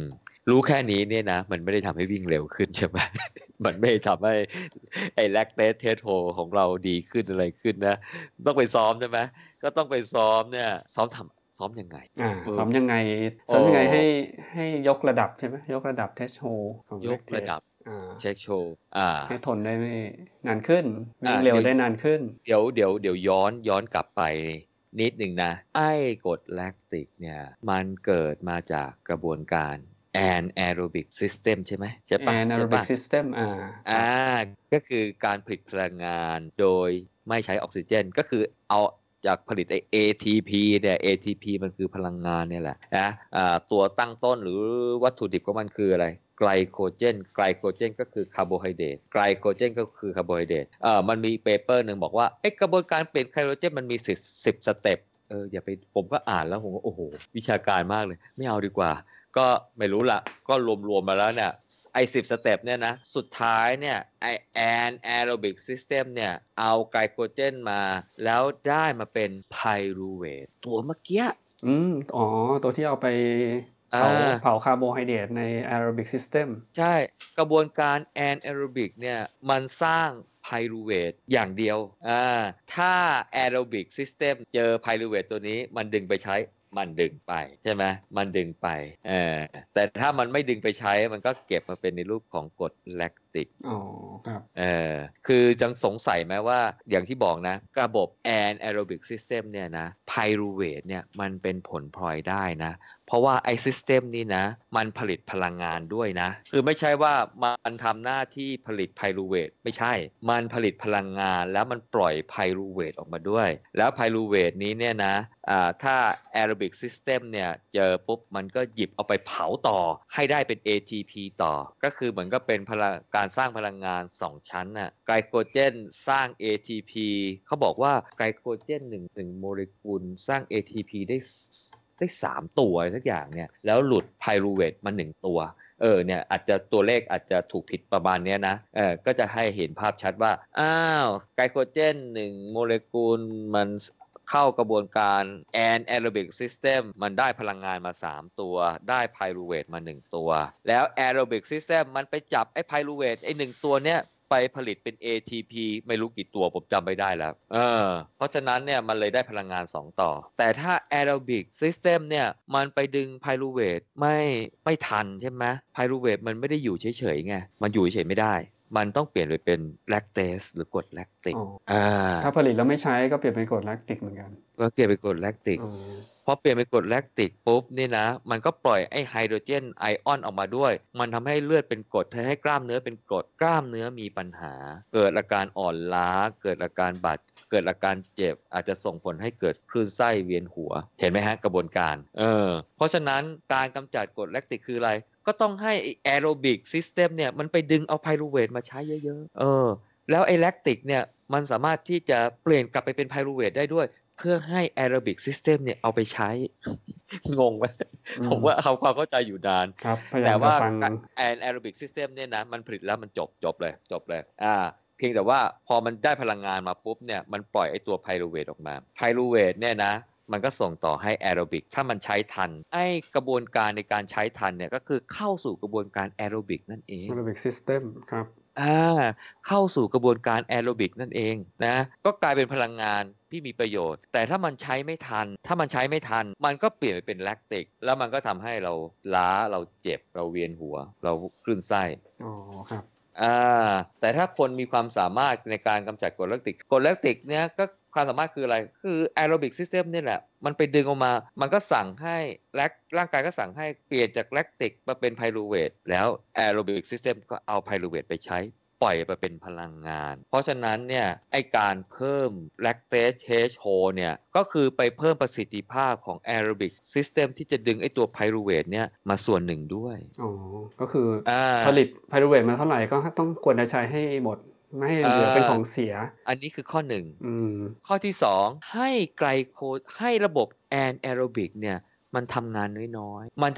รู้แค่นี้เนี่ยนะมันไม่ได้ทำให้วิ่งเร็วขึ้นใช่ไหม มันไม่ได้ทำให้ไอ้แลคเตสเทสโฮของเราดีขึ้นอะไรขึ้นนะต้องไปซ้อมใช่ไหมก็ต้องไปซ้อมเนี่ยซ้อมทำซ้อมยังไงอ่าเออซ้อมยังไงโอ้ซ้อมยังไงให้ให้ยกระดับใช่ไหมยกระดับเทสโฮของย leg กระดั test บอ่าเช็คโชว์อ่าให้ทนได้ไม่นานขึ้นวิ่อ่างเร็วเดี๋ยวได้นานขึ้นเดี๋ยวเดี๋ยวเดี๋ยวย้อนย้อนกลับไปนิดหนึ่งนะไอ้กรดแลคติกเนี่ยมันเกิดมาจากกระบวนการ anaerobic system ใช่ไหมใช่ปะใช่ anaerobic ปะ system อ่าคอ่ารับก็คือการผลิตพลังงานโดยไม่ใช้ออกซิเจนก็คือเอาจากผลิตไอ้ เอ ที พี เนี่ย เอ ที พี มันคือพลังงานเนี่ยแหละนะอ่าตัวตั้งต้นหรือวัตถุดิบของมันคืออะไรไกลโคเจนไกลโคเจนก็คือคาร์โบไฮเดรตไกลโคเจนก็คือคาร์โบไฮเดรตเอ่อมันมีเปเปอร์หนึ่งบอกว่าไอ้กระบวนการเปลี่ยนไคโตเจนมันมีสิบสิบสเต็ปเอออย่าไปผมก็อ่านแล้วผมก็โอ้โหวิชาการมากเลยไม่เอาดีกว่า ก็ไม่รู้ละก็รวมๆมาแล้วเนี่ยไอ้สิบสเต็ปเนี่ยนะสุดท้ายเนี่ยไอ้แอนแอโรบิกซิสเต็มเนี่ยเอาไกลโคเจนมาแล้วได้มาเป็นไพรูเวทตัวเมื่อกี้อืมอ๋อตัวที่เอาไปอ่เผาเผาาคาร์โบไฮเดรตใน aerobic system ใช่กระบวนการแอนแอโรบิกเนี่ยมันสร้างไพรูเวทอย่างเดียวอ่าถ้าแอโรบิกซิสเต็มเจอไพรูเวทตัวนี้มันดึงไปใช้มันดึงไปใช่ไหมมันดึงไปเออแต่ถ้ามันไม่ดึงไปใช้มันก็เก็บมาเป็นในรูปของกรดแลคติกอ๋อครับเออคือจังสงสัยไหมว่าอย่างที่บอกนะระบบ anaerobic system เนี่ยนะ pyruvate เนี่ยมันเป็นผลพลอยได้นะเพราะว่าไอ้ system นี้นะมันผลิตพลังงานด้วยนะคือไม่ใช่ว่ามันทำหน้าที่ผลิต pyruvate ไม่ใช่มันผลิตพลังงานแล้วมันปล่อย pyruvate ออกมาด้วยแล้ว pyruvate นี้เนี่ยนะอ่าถ้า aerobic system เนี่ยเจอปุ๊บมันก็หยิบเอาไปเผาต่อให้ได้เป็น เอ ที พี ต่อก็คือเหมือนก็เป็นพลังการสร้างพลังงานสองชั้นน่ะไกลโคเจนสร้าง เอ ที พี เขาบอกว่าไกลโคเจนหนึ่งหนึ่งโมเลกุลสร้าง เอ ที พี ได้ได้สามตัวสักอย่างเนี่ยแล้วหลุดไพรูเวทมาหนึ่งตัวเออเนี่ยอาจจะตัวเลขอาจจะถูกผิดประมาณนี้นะเออก็จะให้เห็นภาพชัดว่าอ้าวไกลโคเจนหนึ่งโมเลกุลมันเข้ากระบวนการ anaerobic system มันได้พลังงานมาสามตัวได้ไพรูเวทมาหนึ่งตัวแล้ว aerobic system มันไปจับไอ้ไพรูเวทไอ้หนึ่งตัวเนี้ยไปผลิตเป็น เอ ที พี ไม่รู้กี่ตัวผมจำไม่ได้แล้วเออเพราะฉะนั้นเนี่ยมันเลยได้พลังงานสองต่อแต่ถ้า aerobic system เนี่ยมันไปดึงไพรูเวทไม่ไม่ทันใช่ไหมไพรูเวทมันไม่ได้อยู่เฉยๆไงมันอยู่เฉยๆไม่ได้มันต้องเปลี่ยนไปเป็นแลคเตสหรือกรดแลคติกอ๋ออ่าถ้าผลิตแล้วไม่ใช้ก็เปลี่ยนเป็นกรดแลคติกเหมือนกันก็เปลี่ยนเป็นกรดแลคติกอ๋อพอเปลี่ยนเป็นกรดแลคติกปุ๊บนี่นะมันก็ปล่อยไอ้ไฮโดรเจนไอออนออกมาด้วยมันทำให้เลือดเป็นกรดทำให้กล้ามเนื้อเป็นกรดกล้ามเนื้อมีปัญหาเกิดอาการอ่อนล้าเกิดอาการบาดเกิดอาการเจ็บอาจจะส่งผลให้เกิดคลื่นไส้เวียนหัวเห็นไหมฮะกระบวนการเออเพราะฉะนั้นการกำจัดกรดแลคติกคืออะไรก็ต้องให้แอโรบิกซิสเต็มเนี่ยมันไปดึงเอาไพรูเวทมาใช้เยอะๆเออแล้วไอ้แลคติกเนี่ยมันสามารถที่จะเปลี่ยนกลับไปเป็นไพรูเวทได้ด้วยเพื่อให้ Aerobic System เนี่ยเอาไปใช้ งงไหมอืผมมว่าเขาความเข้าใจอยู่นานครับพยายาแต่ว่ามจะฟัง Aerobic System เนี่ยนะมันผลิตแล้วมันจบจบเลยจบเลยอ่าเพียงแต่ว่าพอมันได้พลังงานมาปุ๊บเนี่ยมันปล่อยไอ้ตัวไพรูเวทออกมาไพรูเวทเนี่ยนะมันก็ส่งต่อให้แอโรบิกถ้ามันใช้ทันไอ้กระบวนการในการใช้ทันเนี่ยก็คือเข้าสู่กระบวนการแอโรบิกนั่นเอง aerobic system ครับอ่าเข้าสู่กระบวนการแอโรบิกนั่นเองนะก็กลายเป็นพลังงานที่มีประโยชน์แต่ถ้ามันใช้ไม่ทันถ้ามันใช้ไม่ทันมันก็เปลี่ยนไปเป็นแลคติกแล้วมันก็ทำให้เราล้าเราเจ็บเราเวียนหัวเราคลื่นไส้อ๋อครับอ่าแต่ถ้าคนมีความสามารถในการกำจัดกรดแลคติกกรดแลคติกเนี้ยก็ความสามารถคืออะไรคือแอโรบิกซิสเต็มนี่แหละมันไปดึงออกมามันก็สั่งให้แลคร่างกายก็สั่งให้เปลี่ยนจากแลคติกมาเป็นไพรูเวทแล้วแอโรบิกซิสเต็มก็เอาไพรูเวทไปใช้ปล่อยไปเป็นพลังงานเพราะฉะนั้นเนี่ยไอการเพิ่ม lactate threshold เนี่ยก็คือไปเพิ่มประสิทธิภาพของ aerobic system ที่จะดึงไอตัวไพรูเวทเนี่ยมาส่วนหนึ่งด้วยอ๋อก็คืออ่าผลิตไพรูเวทมาเท่าไหร่ก็ต้องควรจะใช้ให้หมดไม่ให้เอ่เหลือเป็นขอองเสียอันนี้คือข้อหนึ่งอืมข้อที่สองให้ไกลโคให้ระบบ anaerobic เนี่ยมันทำงานน้อยๆมันจะได้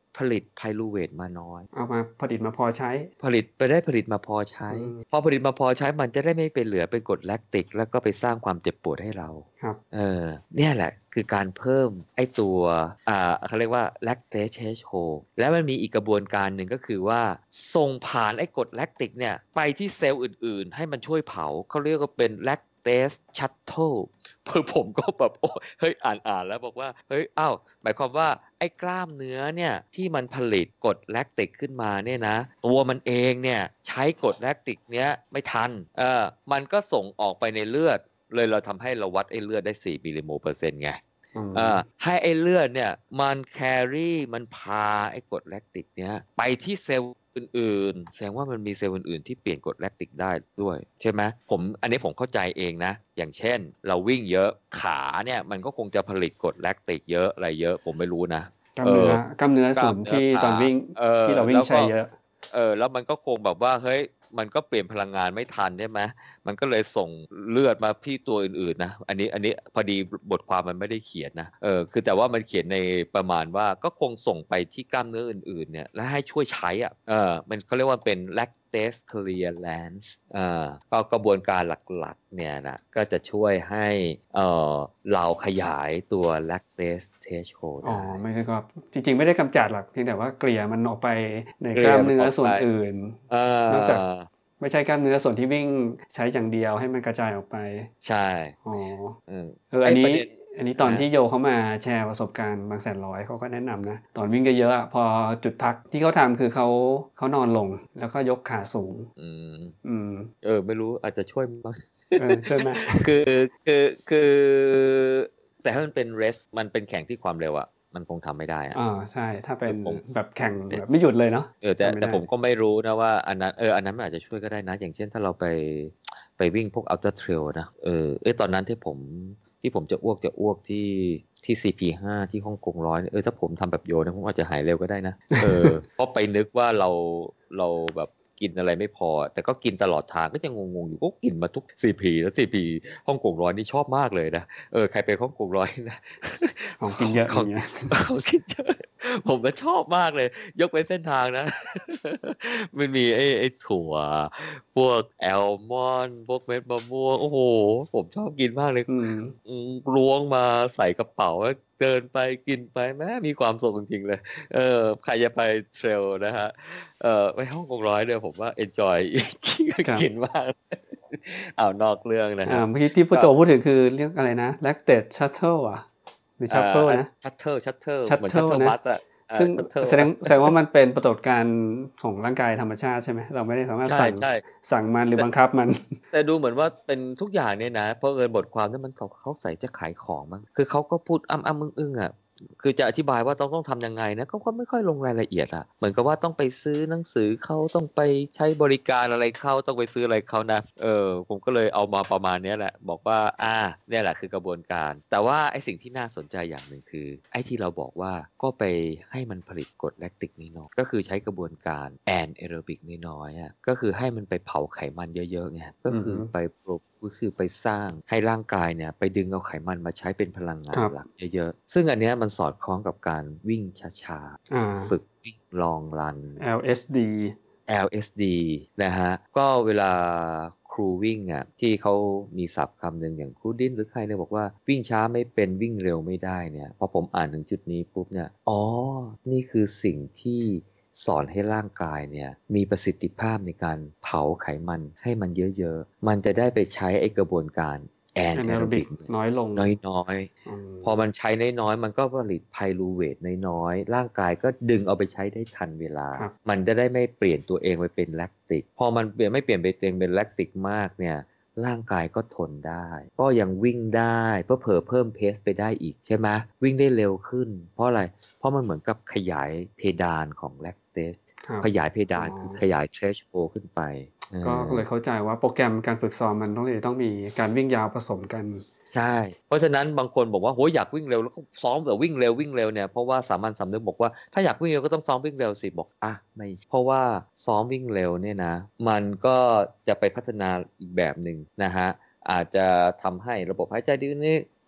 ผลิตไพรูเวทมาน้อยเอามาผลิตมาพอใช้ผลิตไปได้ผลิตมาพอใช้พอผลิตมาพอใช้มันจะได้ไม่ไปเหลือเป็นกรดแลคติกแล้วก็ไปสร้างความเจ็บปวดให้เราครับเออเนี่ยแหละคือการเพิ่มไอ้ตัวอ่าเขาเรียกว่า lactate threshold แล้วมันมีอีกกระบวนการหนึ่งก็คือว่าส่งผ่านไอ้กรดแลคติกเนี่ยไปที่เซลล์อื่นๆให้มันช่วยเผาเขาเรียกว่าเป็น lactase shuttle เพื่อผมก็แบบโอ้เฮ้ยอ่านอ่านแล้วบอกว่าเฮ้ยอ้าวหมายความว่าไอ้กล้ามเนื้อเนี่ยที่มันผลิตกรดแลคติกขึ้นมาเนี่ยนะตัวมันเองเนี่ยใช้กรดแลคติกเนี้ยไม่ทันเออมันก็ส่งออกไปในเลือดเลยเราทำให้เราวัดไอ้เลือดได้สี่มิลลิโมลเปอร์เซ็นต์ไงอ่าให้ไอ้เลือดเนี่ยมันแครี่มันพาไอ้กรดแลคติกเนี้ยไปที่เซลล์อื่นๆแสดงว่ามันมีเซลล์อื่นๆที่เปลี่ยนกรดแลคติกได้ด้วยใช่ไหมผมอันนี้ผมเข้าใจเองนะอย่างเช่นเราวิ่งเยอะขาเนี่ยมันก็คงจะผลิตกรดแลคติกเยอะอะไรเยอะผมไม่รู้นะกล้ามเนื้อกล้ามเนื้อส่วนที่ตอนวิ่งที่เราวิ่งใช้เยอะเออแล้วมันก็คงแบบว่าเฮ้ยมันก็เปลี่ยนพลังงานไม่ทันใช่ไหมมันก็เลยส่งเลือดมาที่ตัวอื่นๆนะอันนี้อันนี้พอดีบทความมันไม่ได้เขียนนะเออคือแต่ว่ามันเขียนในประมาณว่าก็คงส่งไปที่กล้ามเนื้ออื่นๆเนี่ยแล้วให้ช่วยใช้อ่ะเออมันเขาเรียกว่าเป็น lactase clearance อ่าก็กระบวนการหลักๆเนี่ยนะก็จะช่วยให้เออเราขยายตัว lactase threshold อ๋อไม่ใช่ครับจริงๆไม่ได้กำจัดหรอกเพียงแต่ว่าเกลี่ยมันออกไปในกล้ามเนื้อส่วนอื่นนอกจากไม่ใช่กล้ามเนื้อส่วนที่วิ่งใช้อย่างเดียวให้มันกระจายออกไปใช่อ๋อเอออันนี้อันนี้ตอนที่โยเขามาแชร์ประสบการณ์บางแสนร้อยเขาก็แนะนำนะตอนวิ่งเยอะๆพอจุดพักที่เขาทำคือเขาเขานอนลงแล้วก็ยกขาสูงอืมอืมเออไม่รู้อาจจะช่วยมั้งเออช่วยไหมคือคือคือแต่ถ้ามันเป็นเรสมันเป็นแข่งที่ความเร็วอะมันคงทำไม่ได้อะอ่าใช่ถ้าเป็นแบบแข่งแบบไม่หยุดเลยเนาะเออแต่แต่ผมก็ไม่รู้นะว่าอันนั้นเอออันนั้นมันอาจจะช่วยก็ได้นะอย่างเช่นถ้าเราไปไปวิ่งพวกอัลตร้าเทรลนะเออเอ้ตอนนั้นที่ผมที่ผมจะอ้วกจะอ้วกที่ที่ ซี พี ห้า ที่ฮ่องกงร้อยเออถ้าผมทำแบบโยนะผมอาจจะหายเร็วก็ได้นะเออเพราะไปนึกว่าเราเราแบบกินอะไรไม่พอแต่ก็กินตลอดทางก็ยังงงๆอยู่ก็กินมาทุก ซี พี แล้ว ซี พี ฮ่องกงร้อยนี่ชอบมากเลยนะเออใครไปฮ่องกงร้อยนะของกินเยอะของของกินเยอะผมก็ชอบมากเลยยกเว้นเส้นทางนะมันมีไอ้ไอ้ถั่วพวกแอลมอนด์พวกเม็ดมะม่วงโอ้โหผมชอบกินมากเลยล้วงมาใส่กระเป๋าเดินไปกินไปแม้มีความสุขจริงๆเลยเออใครจะไปเทรลนะฮะเออไปฮ่องกงร้อยเนี่ยผมว่า enjoy กินมากเอานอกเรื่องนะฮะเมื่อกี้ที่พูดโตพูดถึงคือเรื่องอะไรนะ lactate shuttle อ่ะหรือ shuffle นะ shuttle shuttle เหมือน shuttle shuttle นะ bus อะซึ่งแสดงแสดงว่ามันเป็นปรากฏการณ์ของร่างกายธรรมชาติใช่ไหมเราไม่ได้สามารถสั่งสั่งมันหรือบังคับมันแต่ดูเหมือนว่าเป็นทุกอย่างเนี่ยนะเพราะเอิญบทความนั้นมันเขาเขาใส่จะขายของมั้งคือเขาก็พูดอ้ำอ้ำอึ้งอึ้งอ่ะคือจะอธิบายว่าต้องต้องทำยังไงนะเขาก็ไม่ค่อยลงรายละเอียดอ่ะเหมือนกับว่าต้องไปซื้อหนังสือเขาต้องไปใช้บริการอะไรเขาต้องไปซื้ออะไรเขานะเออผมก็เลยเอามาประมาณนี้แหละบอกว่าอ่าเนี่ยแหละคือกระบวนการแต่ว่าไอ้สิ่งที่น่าสนใจอย่างหนึ่งคือไอ้ที่เราบอกว่าก็ไปให้มันผลิตกรดแลคติกน้อยๆก็คือใช้กระบวนการแอนแอโรบิกน้อยๆอ่ะก็คือให้มันไปเผาไขมันเยอะๆไงก็คือไปโปรก็คือไปสร้างให้ร่างกายเนี่ยไปดึงเอาไขมันมาใช้เป็นพลังงานหลักเยอะๆซึ่งอันเนี้ยมันสอดคล้องกับการวิ่งช้าๆฝึกวิ่งลองรันแอล เอส ดีแอล เอส ดี นะฮะก็เวลาครูวิ่งอ่ะที่เขามีศัพท์คำหนึ่งอย่างครูดินหรือใครเนี่ยบอกว่าวิ่งช้าไม่เป็นวิ่งเร็วไม่ได้เนี่ยพอผมอ่านถึงจุดนี้ปุ๊บเนี่ยอ๋อนี่คือสิ่งที่สอนให้ร่างกายเนี่ยมีประสิทธิภาพในการเผาไขมันให้มันเยอะๆมันจะได้ไปใช้ไอ้กระบวนการแอนแอโรบิกน้อยลงน้อยๆพอมันใช้น้อยๆมันก็ผลิตไพรูเวทน้อยๆร่างกายก็ดึงเอาไปใช้ได้ทันเวลามันจะได้ไม่เปลี่ยนตัวเองไปเป็นแลคติกพอมันเปลี่ยนไม่เปลี่ยนไปตัวเองเป็นแลคติกมากเนี่ยร่างกายก็ทนได้ก็ยังวิ่งได้เพื่อเพิ่มเพิ่มเพสไปได้อีกใช่ไหมวิ่งได้เร็วขึ้นเพราะอะไรเพราะมันเหมือนกับขยายเพดานของแลคเตสขยายเพดานคือขยายเทรชโฮลขึ้นไปก็เลยเข้าใจว่าโปรแกรมการฝึกซ้อมมันต้องต้องมีการวิ่งยาวผสมกันใช่เพราะฉะนั้นบางคนบอกว่าโหอยากวิ่งเร็วแล้วก็ซ้อมแบบวิ่งเร็ววิ่งเร็วเนี่ยเพราะว่าสามัญสำนึกบอกว่าถ้าอยากวิ่งเร็วก็ต้องซ้อมวิ่งเร็วสิบอกอ่ะไม่เพราะว่าซ้อมวิ่งเร็วเนี่ยนะมันก็จะไปพัฒนาอีกแบบหนึ่งนะฮะอาจจะทำให้ระบบหายใจดีนี่ไป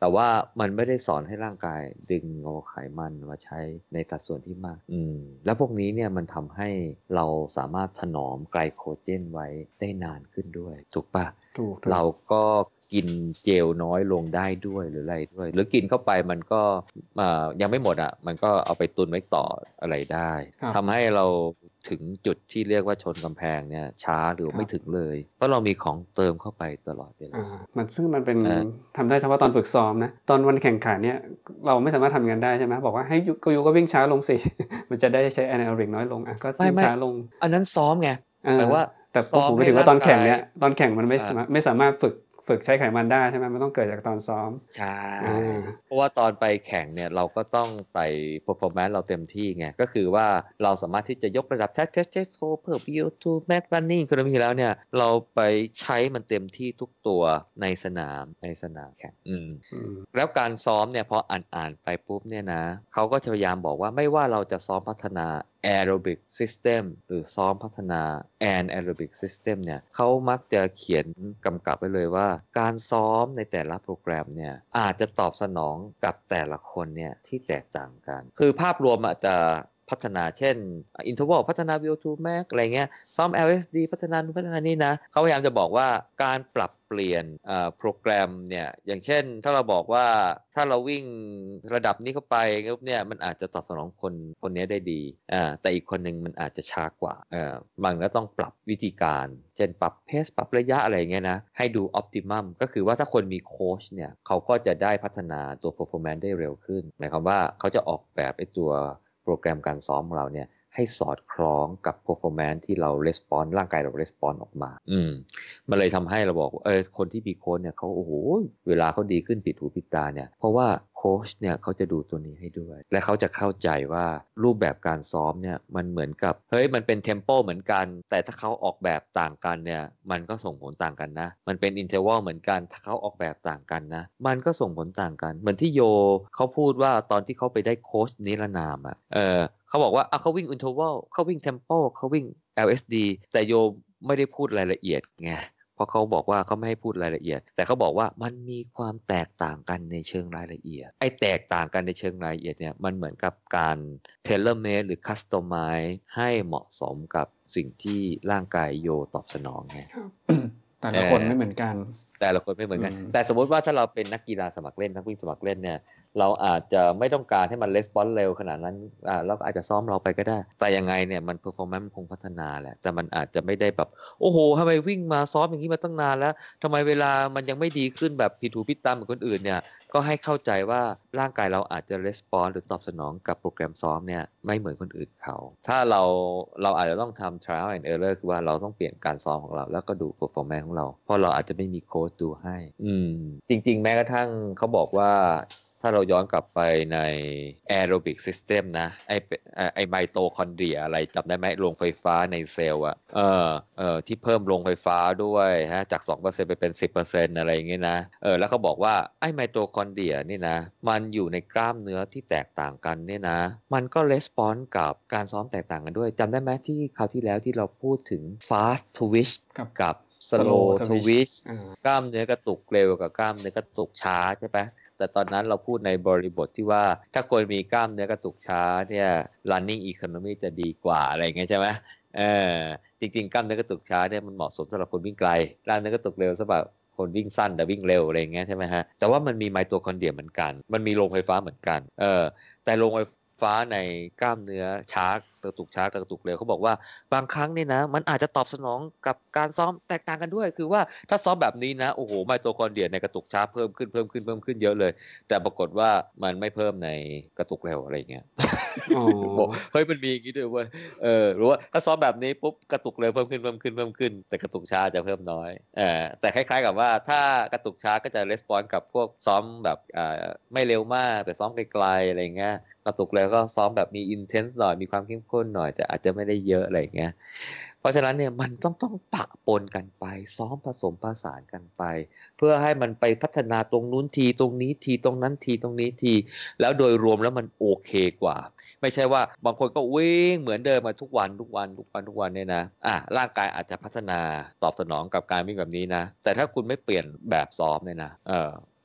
แต่ว่ามันไม่ได้สอนให้ร่างกายดึงเอาไขมันมาใช้ในสัดส่วนที่มากอืมแล้วพวกนี้เนี่ยมันทำให้เราสามารถถนอมไกลโคเจนไว้ได้นานขึ้นด้วยถูกปะถูกเราก็กินเจลน้อยลงได้ด้วยหรืออะไรด้วยหรือกินเข้าไปมันก็ยังไม่หมดอ่ะมันก็เอาไปตุนไว้ต่ออะไรได้ทำให้เราถึงจุดที่เรียกว่าชนกำแพงเนี่ยช้าหรือไม่ถึงเลยเพราะเรามีของเติมเข้าไปตลอดเวลามันซึ่งมันเป็นทำได้เฉพาะตอนฝึกซ้อมนะตอนวันแข่งขันเนี่ยเราไม่สามารถทำงานได้ใช่ไหมบอกว่าให้ก็ยูก็วิ่งช้าลงสิ มันจะได้ใช้แอนาโรบิกน้อยลงอ่ะก็วิ่งช้าลงอันนั้นซ้อมไงแปลว่าแต่ผมไม่ถึงว่าตอนแข่งเนี่ยตอนแข่งมันไม่ไม่สามารถฝึกฝึกใช้ไขมันได้ใช่ไหมมันต้องเกิดจากตอนซ้อมใช่เพราะว่าตอนไปแข่งเนี่ยเราก็ต้องใส่ performance เราเต็มที่ไงก็คือว่าเราสามารถที่จะยกระดับ test test test เพิ่ม วี โอ ทู max running คือมีแล้วเนี่ยเราไปใช้มันเต็มที่ทุกตัวในสนามในสนามแข่งอืมแล้วการซ้อมเนี่ยพออ่านอ่านไปปุ๊บเนี่ยนะเขาก็พยายามบอกว่าไม่ว่าเราจะซ้อมพัฒนาaerobic system หรือซ้อมพัฒนา anaerobic system เนี่ยเขามักจะเขียนกำกับไว้เลยว่าการซ้อมในแต่ละโปรแกรมเนี่ยอาจจะตอบสนองกับแต่ละคนเนี่ยที่แตกต่างกันคือภาพรวมอาจจะพัฒนาเช่น interval พัฒนา วี โอ ทู max อะไรเงี้ยซ้อม แอล เอส ดี พัฒนาพัฒนานี่นะเขาพยายามจะบอกว่าการปรับเปลี่ยนโปรแกรมเนี่ยอย่างเช่นถ้าเราบอกว่าถ้าเราวิ่งระดับนี้เข้าไปเนี่ยมันอาจจะตอบสนองคนคนนี้ได้ดีอ่าแต่อีกคนหนึ่งมันอาจจะช้ากว่าเออมันก็ต้องปรับวิธีการเช่นปรับเพสปรับระยะอะไรเงี้ยนะให้ดูออ p ติมัมก็คือว่าถ้าคนมีโค้ชเนี่ยเขาก็จะได้พัฒนาตัว performance ได้เร็วขึ้นหมายความว่าเขาจะออกแบบไอ้ตัวโปรแกรมการซ้อมของเราเนี่ยให้สอดคล้องกับ performance ที่เรา response ร่างกายเรา response ออกมาอืมมันเลยทำให้เราบอกเออคนที่มีโค้ชเนี่ยเขาโอ้โหเวลาเขาดีขึ้นผิดหูผิดตาเนี่ยเพราะว่าโค้ชเนี่ยเขาจะดูตัวนี้ให้ด้วยและเขาจะเข้าใจว่ารูปแบบการซ้อมเนี่ยมันเหมือนกับเฮ้ยมันเป็นเทมโปเหมือนกันแต่ถ้าเขาออกแบบต่างกันเนี่ยมันก็ส่งผลต่างกันนะมันเป็นอินเทอร์วัลเหมือนกันถ้าเขาออกแบบต่างกันนะมันก็ส่งผลต่างกันเหมือนที่โยเขาพูดว่าตอนที่เขาไปได้โค้ชนิรนามอ่ะเออเขาบอกว่าเขาวิ่งอินเทอร์วัลเขาวิ่งเทมโปเขาวิ่ง แอล เอส ดี แต่โยไม่ได้พูดรายละเอียดไงเพราะเขาบอกว่าเขาไม่ให้พูดรายละเอียดแต่เขาบอกว่ามันมีความแตกต่างกันในเชิงรายละเอียดไอ้แตกต่างกันในเชิงรายละเอียดเนี่ยมันเหมือนกับการเทเลเมดหรือคัสตอมไมซ์ให้เหมาะสมกับสิ่งที่ร่างกายโยตอบสนองไงแต่ละคนไม่เหมือนกันแต่ละคนไม่เหมือนกันแต่สมมติว่าถ้าเราเป็นนักกีฬาสมัครเล่นนักวิ่งสมัครเล่นเนี่ยเราอาจจะไม่ต้องการให้มันレスปอนส์เร็วขนาดนั้นอ่าเราก็อาจจะซ้อมเราไปก็ได้แต่ยังไงเนี่ยมันเพอร์ฟอร์แมนซ์มันคงพัฒนาแหละแต่มันอาจจะไม่ได้แบบโอ้โหทำไมวิ่งมาซ้อมอย่างนี้มาตั้งนานแล้วทำไมเวลามันยังไม่ดีขึ้นแบบผิดหูผิดตาเหมือนคนอื่นเนี่ยก็ให้เข้าใจว่าร่างกายเราอาจจะレスปอนส์หรือตอบสนองกับโปรแกรมซ้อมเนี่ยไม่เหมือนคนอื่นเขาถ้าเราเราอาจจะต้องทำ trial and error คือว่าเราต้องเปลี่ยนการซ้อมของเราแล้วก็ดู performance ของเราเพราะเราอาจจะไม่มีโค้ชดูให้อืมจริงๆแม้กระทั่งเขาบอกว่าถ้าเราย้อนกลับไปใน aerobic system นะไอไอไมโตคอนเดรียอะไรจำได้ไหมโรงไฟฟ้าในเซลล์อะเออเออที่เพิ่มโรงไฟฟ้าด้วยฮะจาก สองเปอร์เซ็นต์ ไปเป็น สิบเปอร์เซ็นต์ อะไรอย่างเงี้ยนะเออแล้วเขาบอกว่าไอไมโตคอนเดรียนี่นะมันอยู่ในกล้ามเนื้อที่แตกต่างกันเนี่ยนะมันก็レスปอนส์กับการซ้อมแตกต่างกันด้วยจำได้ไหมที่คราวที่แล้วที่เราพูดถึง fast twitch กับกับ slow twitch กล้ามเนื้อกระตุกเร็วกับกล้ามเนื้อกระตุกช้าใช่ไหมแต่ตอนนั้นเราพูดในบริบทที่ว่าถ้าคนมีกล้ามเนื้อกระตุกช้าเนี่ย running economy จะดีกว่าอะไรอย่างเงี้ยใช่ไหมเออจริงๆกล้ามเนื้อกระตุกช้าเนี่ยมันเหมาะสมสำหรับคนวิ่งไกลกล้ามเนื้อกระตุกเร็วสำหรับคนวิ่งสั้นแต่วิ่งเร็วอะไรอย่างเงี้ยใช่ไหมฮะแต่ว่ามันมีไมโตคอนเดรียเหมือนกันมันมีโรงไฟฟ้าเหมือนกันเออแต่โรงไฟฟ้าในกล้ามเนื้อช้ากระตุกช้ากระตุกเร็วเขาบอกว่าบางครั้งเนี่ยนะมันอาจจะตอบสนองกับการซ้อมแตกต่างกันด้วยคือว่าถ้าซ้อมแบบนี้นะโอ้โหไมโตคอนเดรียในกระตุกช้าเพิ่มขึ้นเพิ่มขึ้นเพิ่มขึ้นเยอะเลยแต่ปรากฏว่ามันไม่เพิ่มในกระตุกเร็วอะไรอย่างเงี้ยบอกเฮ้ยมันมีอย่างงี้ด้วยเว้ยเออหรือว่าถ้าซ้อมแบบนี้ปุ๊บกระตุกเร็วเพิ่มขึ้นเพิ่มขึ้นเพิ่มขึ้นแต่กระตุกช้าจะเพิ่มน้อยเออแต่คล้ายๆกับว่าถ้ากระตุกช้าก็จะレスปอนส์กับพวกซ้อมแบบอ่าไม่เร็วมากแต่ซ้อมไกลๆอะไรเงี้ยกระตุกเร็วก็ซ้อมแบบมีอินเทนส์หน่อยมีความเข้มข้นหน่อยแต่อาจจะไม่ได้เยอะอะไรเงี้ยเพราะฉะนั้นเนี่ยมันต้องต้องปะปนกันไปซ้อมผสมผสานกันไปเพื่อให้มันไปพัฒนาตรงนู้นทีตรงนี้ทีตรงนั้นทีตรงนี้ทีแล้วโดยรวมแล้วมันโอเคกว่าไม่ใช่ว่าบางคนก็วิ่งเหมือนเดิมมาทุกวันทุกวันทุกวันทุกวันเนี่ยนะอ่ะร่างกายอาจจะพัฒนาตอบสนองกับการวิ่งแบบนี้นะแต่ถ้าคุณไม่เปลี่ยนแบบซ้อมเนี่ยนะเออค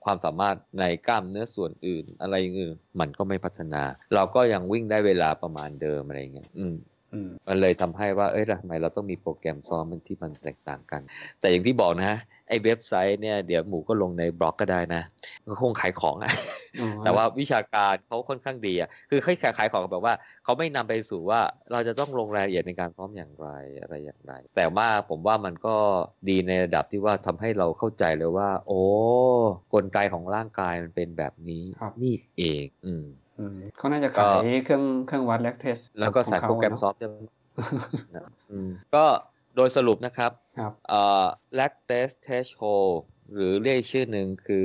ความสามารถในกล้ามเนื้อส่วนอื่นอะไรอื่นมันก็ไม่พัฒนา เราก็ยังวิ่งได้เวลาประมาณเดิมอะไรเงี้ยอืมมันเลยทำให้ว่าเอ้ยทำไมเราต้องมีโปรแกรมซ้อมมันที่มันแตกต่างกันแต่อย่างที่บอกนะฮะไอ้เว็บไซต์เนี่ยเดี๋ยวหมูก็ลงในบล็อกก็ได้นะก็คงขายของอ่ะ แต่ว่าวิชาการเขาค่อนข้างดีอ่ะคือเขาขายของแบบว่าเขาไม่นำไปสู่ว่าเราจะต้องลงรายละเอียดในการซ้อมอย่างไรอะไรอย่างไรแต่ว่าผมว่ามันก็ดีในระดับที่ว่าทำให้เราเข้าใจเลยว่าโอ้กลไกของร่างกายมันเป็นแบบนี้นี่เองอืมเขาน่าจะขายเครื่องเครื่องวัดแลคเทสแล้วก็ใส่โปรแกรมซอฟต์ก็โดยสรุปนะครับเอ่อ lactate threshold หรือเรียกชื่อหนึ่งคือ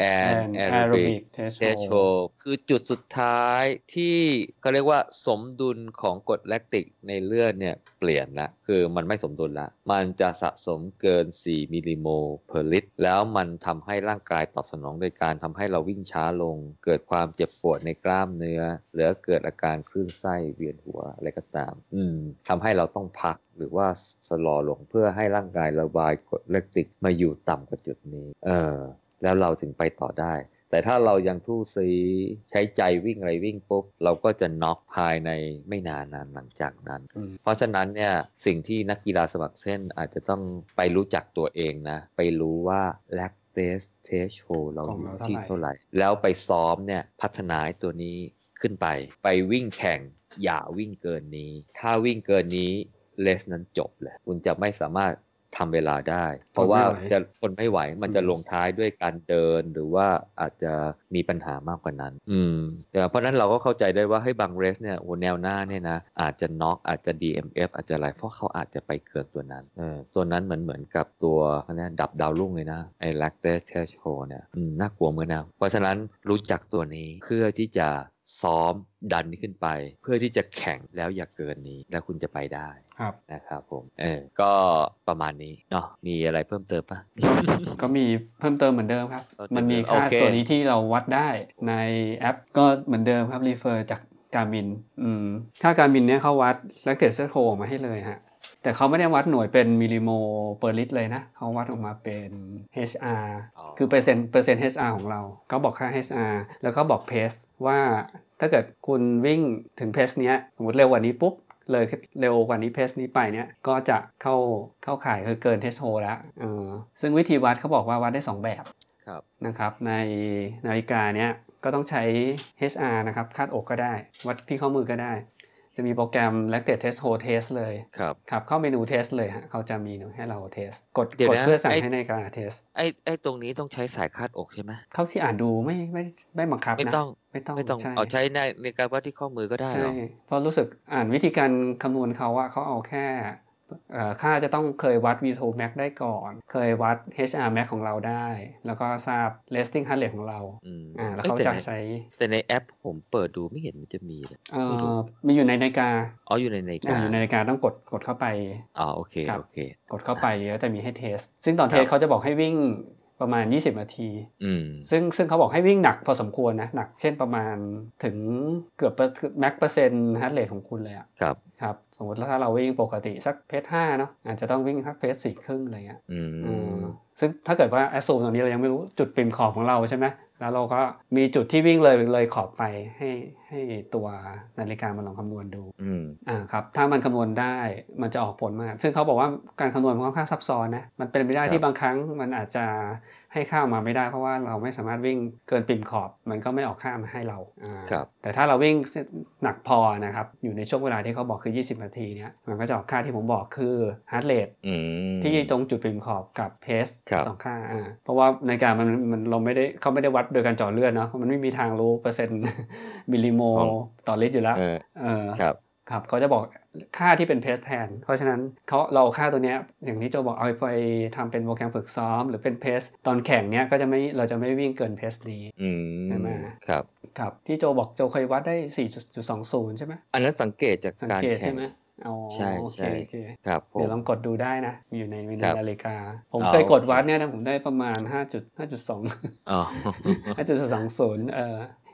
anaerobic threshold คือจุดสุดท้ายที่เขาเรียกว่าสมดุลของกรดแลคติกในเลือดเนี่ยเปลี่ยนละคือมันไม่สมดุลละมันจะสะสมเกินสี่มิลลิโมล per ลิตรแล้วมันทำให้ร่างกายตอบสนองโดยการทำให้เราวิ่งช้าลงเกิดความเจ็บปวดในกล้ามเนื้อหรือเกิดอาการคลื่นไส้เวียนหัวอะไรก็ตามอืมทำให้เราต้องพักหรือว่าชะลอลงเพื่อให้ร่างกายระบายกรดแลคติกมาอยู่ต่ำกว่าจุดนี้เออแล้วเราถึงไปต่อได้แต่ถ้าเรายังทู่ซีใช้ใจวิ่งอะไรวิ่งปุ๊บเราก็จะน็อกภายในไม่นานนานหลังจากนั้นเพราะฉะนั้นเนี่ยสิ่งที่นักกีฬาสมัครเส้นอาจจะต้องไปรู้จักตัวเองนะไปรู้ว่า lactate threshold เราอยู่ที่เท่าไหร่แล้วไปซ้อมเนี่ยพัฒนาตัวนี้ขึ้นไปไปวิ่งแข่งอย่าวิ่งเกินนี้ถ้าวิ่งเกินนี้เลสนั้นจบเลยคุณจะไม่สามารถทำเวลาได้เพราะว่าจะคนไม่ไหวมันจะลงท้ายด้วยการเดินหรือว่าอาจจะมีปัญหามากกว่านั้นอืมเพราะนั้นเราก็เข้าใจได้ว่าให้บางเรสเนี่ยโอ้แนวหน้าเนี่ยนะอาจจะน็อกอาจจะ ดี เอ็ม เอฟ อาจจะอะไรเพราะเขาอาจจะไปเกินตัวนั้นเออตัวนั้นเหมือนเหมือนกับตัวเนี่ยดับดาวรุ่งเลยนะไอ้ lactate threshold เนี่ยอืมน่ากลัวเหมือนกันเพราะฉะนั้นรู้จักตัวนี้เพื่อที่จะซ้อมดันขึ้นไปเพื่อที่จะแข่งแล้วอย่าเกินนี้แล้วคุณจะไปได้นะครับผมเออก็ประมาณนี้เนาะมีอะไรเพิ่มเติมปะก็มีเพิ่มเติมเหมือนเดิมครับมันมีค่าตัวนี้ที่เราวัดได้ในแอปก็เหมือนเดิมครับรีเฟอร์จาก Garmin อืมค่า Garmin เนี่ยเขาวัด lactate threshold มาให้เลยฮะแต่เขาไม่ได้วัดหน่วยเป็นมิลลิโมล per ลิตรเลยนะเขาวัดออกมาเป็น เอช อาร์ คือเปอร์เซ็นต์เปอร์เซ็นต์ เอช อาร์ ของเราเขาบอกค่า เอช อาร์ แล้วก็บอกเพสว่าถ้าเกิดคุณวิ่งถึงเพสเนี้ยสมมติเร็วกว่านี้ปุ๊บเลยเร็วกว่านี้เพสนี้ไปเนี้ยก็จะเข้าเข้าข่ายคือเกินเทสโฮแล้วเออซึ่งวิธีวัดเขาบอกว่าวัดได้สองแบบนะครับในนาฬิกาเนี้ยก็ต้องใช้ เอช อาร์ นะครับคาดอกก็ได้วัดที่ข้อมือก็ได้จะมีโปรแกรม lactate threshold test เลยครับครับเข้าเมนู test เลยฮะเขาจะมีให้เรา test กดกดเพื่อสั่งให้ในการ test ไอ้ไอ้ตรงนี้ต้องใช้สายคาดอกใช่ไหมเขาที่อ่านดูไม่ไม่ไม่บังคับนะไม่ต้องไม่ต้องไม่ต้องเอาใช้ในในการวัดที่ข้อมือก็ได้หรอใช่เพราะรู้สึกอ่านวิธีการคำนวณเขาว่าเขาเอาแค่ค่าจะต้องเคยวัด วี ทู max ได้ก่อนเคยวัด เอช อาร์ max ของเราได้แล้วก็ทราบ resting heart rate ของเราอ่าแล้วเขาจะใช้แต่ในแอปผมเปิดดูไม่เห็นมันจะมีเลยเอ่อมีอยู่ในนาฬิกาอ๋ออยู่ในนาฬิกาอยู่ในนาฬิกาต้องกดกดเข้าไปอ๋อโอเคโอเคกดเข้าไปแล้วจะมีให้เทสซึ่งตอนเทสเขาจะบอกให้วิ่งประมาณยี่สิบนาทีซึ่งซึ่งเขาบอกให้วิ่งหนักพอสมควรนะหนักเช่นประมาณถึงเกือบแม็กเปอร์เซ็นต์ฮาร์ทเรทของคุณเลยอ่ะครับครับสมมติถ้าเราวิ่งปกติสักเพจห้าเนาะอาจจะต้องวิ่งสักเพจสี่ครึ่งอะไรเงี้ยซึ่งถ้าเกิดว่าแอสซูมตรงนี้เรายังไม่รู้จุดปิ่มขอบของเราใช่ไหมแล้วเราก็มีจุดที่วิ่งเลยเลยขอบไปให้ให้ตัวนาฬิกามันลองคำนวณดูอ่าครับถ้ามันคำนวณได้มันจะออกผลมาซึ่งเขาบอกว่าการคำนวณมันค่อนข้างซับซ้อนนะมันเป็นไปได้ที่บางครั้งมันอาจจะให้ค่ามาไม่ได้เพราะว่าเราไม่สามารถวิ่งเกินปิ่มขอบมันก็ไม่ออกค่ามาให้เราอ่าแต่ถ้าเราวิ่งหนักพอนะครับอยู่ในช่วงเวลาที่เขาบอกคือยี่สิบนาทีเนี้ยมันก็จะออกค่าที่ผมบอกคือ heart rate ที่ตรงจุดปิ่มขอบกับ pace สองค่าอ่าเพราะว่าในการมันมันเราไม่ได้เขาไม่ได้วัดโดยการเจาะเลือดเนาะมันไม่มีทางรู้เปอร์เซ็นต์มิลลิโมลต่อลิตรอยู่แล้วเออครับครับเขาจะบอกค่าที่เป็นเพสแทนเพราะฉะนั้นเขาเราค่าตัวเนี้ยอย่างที่โจบอกเอาไปทำเป็นโปรแกรมฝึกซ้อมหรือเป็นเพสตอนแข่งเนี้ยก็จะไม่เราจะไม่วิ่งเกินเพสนี้ใช่ไหมครับครับที่โจบอกโจเคยวัดได้ สี่จุดสองศูนย์ ใช่ไหมอันนั้นสังเกตจากการแข่งอ๋อใช่ใช่ครับเดี๋ยวลองกดดูได้นะอยู่ในเมนูนาฬิกาผมเคยกดวัดเนี่ยนะผมได้ประมาณห้าจุดห้าจุดสองอ๋อห้าจุดสองศูนย์เออ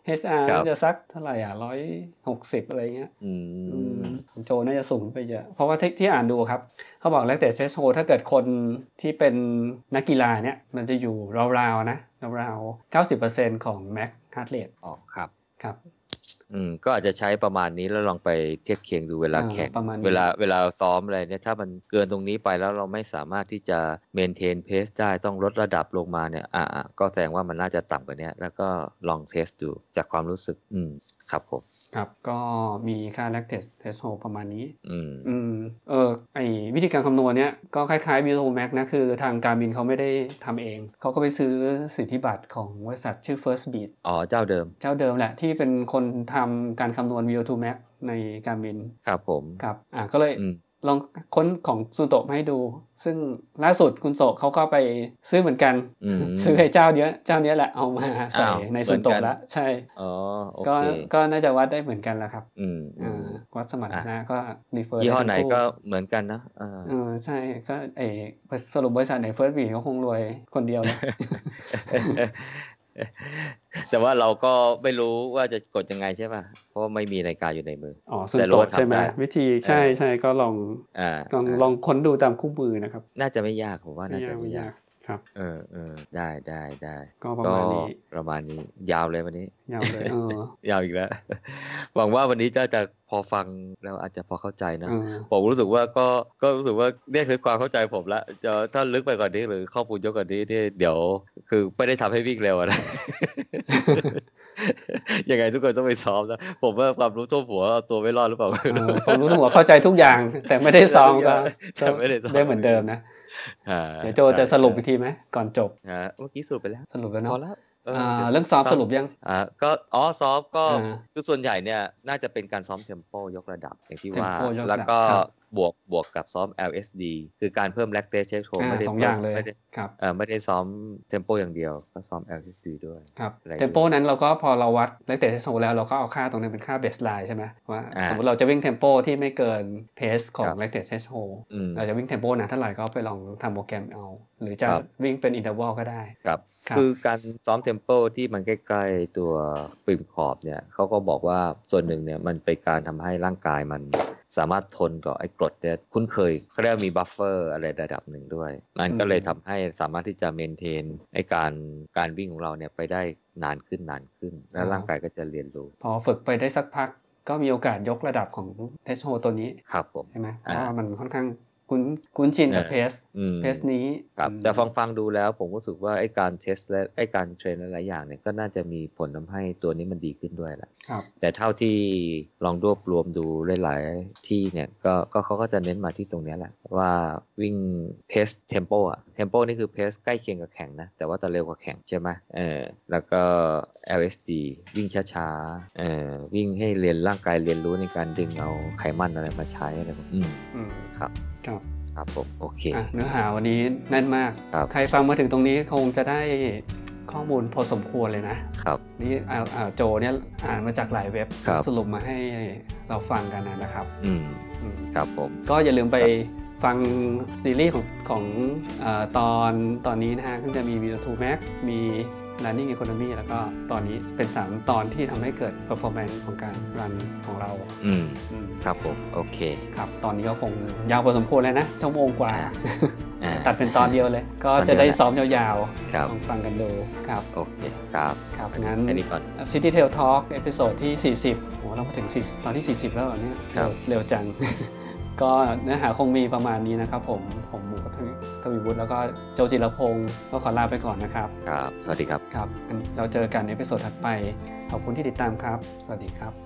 เอช อาร์ครับน่าจะสักเท่าไหร่อ่ะหนึ่งร้อยหกสิบอะไรเงี้ยอือืมมของโจน่าจะสูงไปเยอะ เพราะว่าที่ที่อ่านดูครับเขาบอก lactate threshold ถ้าเกิดคนที่เป็นนักกีฬาเนี่ยมันจะอยู่ราวๆนะราวๆ เก้าสิบเปอร์เซ็นต์ ของ max heart rate อ๋อครับครับอืมก็อาจจะใช้ประมาณนี้แล้วลองไปเทียบเคียงดูเวลาเออแข่งประมาณนี้เวลาเวลาซ้อมอะไรเนี่ยถ้ามันเกินตรงนี้ไปแล้วเราไม่สามารถที่จะเมนเทนเพสได้ต้องลดระดับลงมาเนี่ยอ่าอ่าก็แสดงว่ามันน่าจะต่ำกว่านี้แล้วก็ลองเทสดูจากความรู้สึกอืมครับผมครับก็มีค่า lactate threshold ประมาณนี้อืมอืมเออไอวิธีการคำนวณเนี้ยก็คล้ายๆ VO2max นะคือทางการบินเขาไม่ได้ทำเองเขาก็ไปซื้อสิทธิบัตรของบริษัทชื่อ First Beat อ๋อเจ้าเดิมเจ้าเดิมแหละที่เป็นคนทำการคำนวณ วี โอ ทู max ในการบินครับผมครับอ่าก็เลยอืมลองค้นของซุนโตะมาให้ดู ซึ่งล่าสุดคุณโตะเขาก็ไปซื้อเหมือนกันอืมซื้อให้เจ้าเนี้ยเจ้าเนี้ยแหละเอามาใส่อ้าวในเหมืซุอน นโตะกันแล้วใช่อ๋อโอก็เคก็น่าจะวัดได้เหมือนกันแล้วครับอืมอือ่าม วัดสมรรถนะอ่ะก็รีเฟอร์ยี่ห้อได้ไหนทั้งคู่ก็เหมือนกันนะอ่าเออใช่ก็เออสรุปบริษัทไหน First Beat ก็คงรวยคนเดียวเลยแต่ว่าเราก็ไม่รู้ว่าจะกดยังไงใช่ป่ะเพราะว่าไม่มีนาฬิกาอยู่ในมืออ๋อซุนแต่รู้โตะว่าใช่ไหมทำได้วิธีใช่เออใช่ก็ลองอ่าลองอ่าลองค้นดูตามคู่มือนะครับน่าจะไม่ยากผมว่าไม่น่าจะยากไม่ยายไม่าก กครับเออเออได้ได้ได้ก็ประมาณนี้ประมาณนี้ยาวเลยวันนี้ยาวเลยเออยาวอีกแล้ว หวังว่าวันนี้จะจะพอฟังแล้วอาจจะพอเข้าใจนะเออผมรู้สึกว่าก็ก็รู้สึกว่าเนี่ยคือความเข้าใจผมละจะถ้าลึกไปกว่านี้หรือข้อมูลเยอะกว่านี้เนี่ยเดี๋ยวคือไม่ได้ทำให้วิ่งเร็วอะนะ ยังไงทุกคนต้องไปซ้อมนะผมว่าความรู้ทั่วหัวเอาตัวไม่รอดหรือเปล่าเออผมรู้ทั้งหมดเข้าใจทุกอย่าง แต่ไม่ได้ซ้อมก็แต่ไม่ได้ซ้อมได้เหมือนเดิมนะอ่าเดี๋ยวโจจะสรุปอีกทีไหมก่อนจบอ่าเมื่อกี้สรุปไปแล้วสรุปแล้วพอเนาะแล้วเอออ่าดี๋ยวเรื่องซ้อมสรุปยังอ่าก็อ๋อซ้อมก็อ่าคือส่วนใหญ่เนี่ยน่าจะเป็นการซ้อมเทมโปยกระดับอย่างที่ว่า tempo ยกระดับแล้วก็ครับบวกบวกกับซ้อม แอล เอส ดี คือการเพิ่ม lactate threshold อ่าไม่ได้สองอย่างเลยไม่ได้ครับเออไม่ได้ซ้อมเทมโปอย่างเดียวก็ซ้อม แอล เอส ดี ด้วยครับอะไรเทมโปนั้นเราก็พอเราวัด lactate threshold แล้วเราก็เอาค่าตรงนั้นเป็นค่า baseline ใช่ไหมว่าอ่าสมมติเราจะวิ่งเทมโปที่ไม่เกินเพสของครับ lactate threshold อืมเราจะวิ่งเทมโปนะเท่าไหร่ก็ไปลองทำโปรแกรมเอา หรือจะครับวิ่งเป็น interval ก็ได้ครับครับคือการซ้อมเทมโปที่มันใกล้ๆตัวปริมขอบเนี่ยเขาก็บอกว่าส่วนหนึ่งเนี่ยมันเป็นการทำให้ร่างกายมันสามารถทนกับไอ้กรดเนี่ยคุ้นเคยเขาเรียกว่ามีบัฟเฟอร์อะไรระดับหนึ่งด้วย มันก็เลยทำให้สามารถที่จะเมนเทนไอ้การการวิ่งของเราเนี่ยไปได้นานขึ้นนานขึ้น แล้วร่างกายก็จะเรียนรู้พอฝึกไปได้สักพักก็มีโอกาสยกระดับของ threshold ตัวนี้ครับผมใช่ไหมเพอ่าราะว่ามันค่อนข้างคุ้นคุ้นชินกับเออเพสอืมเพสนี้ครับอืมแต่ฟังฟังดูแล้วผมรู้สึกว่าไอ้การเทสและไอ้การเทรนหลายๆอย่างเนี่ยก็น่าจะมีผลทำให้ตัวนี้มันดีขึ้นด้วยแหละครับแต่เท่าที่ลองรวบรวมดูหลายๆที่เนี่ยก็ก็เขาก็จะเน้นมาที่ตรงเนี้ยแหละว่าวิ่งเพสเทมโปอะเทมโปนี่คือเพสใกล้เคียงกับแข่งนะแต่ว่าจะเร็วกว่าแข่งใช่ไหมเออแล้วก็ แอล เอส ดี วิ่งช้าๆเออวิ่งให้เรียนร่างกายเรียนรู้ในการดึงเอาไขมันอะไรมาใช้อะไรแบบอืมอืมครับครับครับผมโอเคอ่ะเนื้อหาวันนี้แน่นมากครับใครฟังมาถึงตรงนี้คงจะได้ข้อมูลพอสมควรเลยนะครับ นี่อ่าอ่าโจเนี่ยอ่านมาจากหลายเว็บครับสรุปมาให้เราฟังกันนะครับอืมอืมครับผมก็อย่าลืมไปฟังซีรีส์ของของเอ่อตอนตอนนี้นะฮะซึ่งจะมี วี โอ ทู max มี running economy แล้วก็ตอนนี้เป็นสามตอนที่ทำให้เกิด performance ของการ run ของเราอืมอืมครับผมโอเคครับตอนนี้ก็คงยาวพอสมควรเลยนะชั่วโมงกว่าอ่า อ่าตัดเป็นตอนเดียวเลย ก็ตอนเดียวจะได้แหละซ้อมยาวครับๆลองฟังกันดูครับโอเคครับครับงั้นอันนี้ก่อน City Tail Talk เอพิโซดที่สี่สิบโอ้เรามาถึงสี่สิบตอนที่สี่สิบแล้วเหรอเนี่ยครับเร็วจัง ก็เนื้อหาคงมีประมาณนี้นะครับผมผมหมูกบทวีวุฒิแล้วก็โจจิรพงศ์ก็ขอลาไปก่อนนะครับครับ สวัสดีครับครับงั้นเราเจอกันในเอพิโซดถัดไปขอบคุณที่ติดตามครับ สวัสดีครับ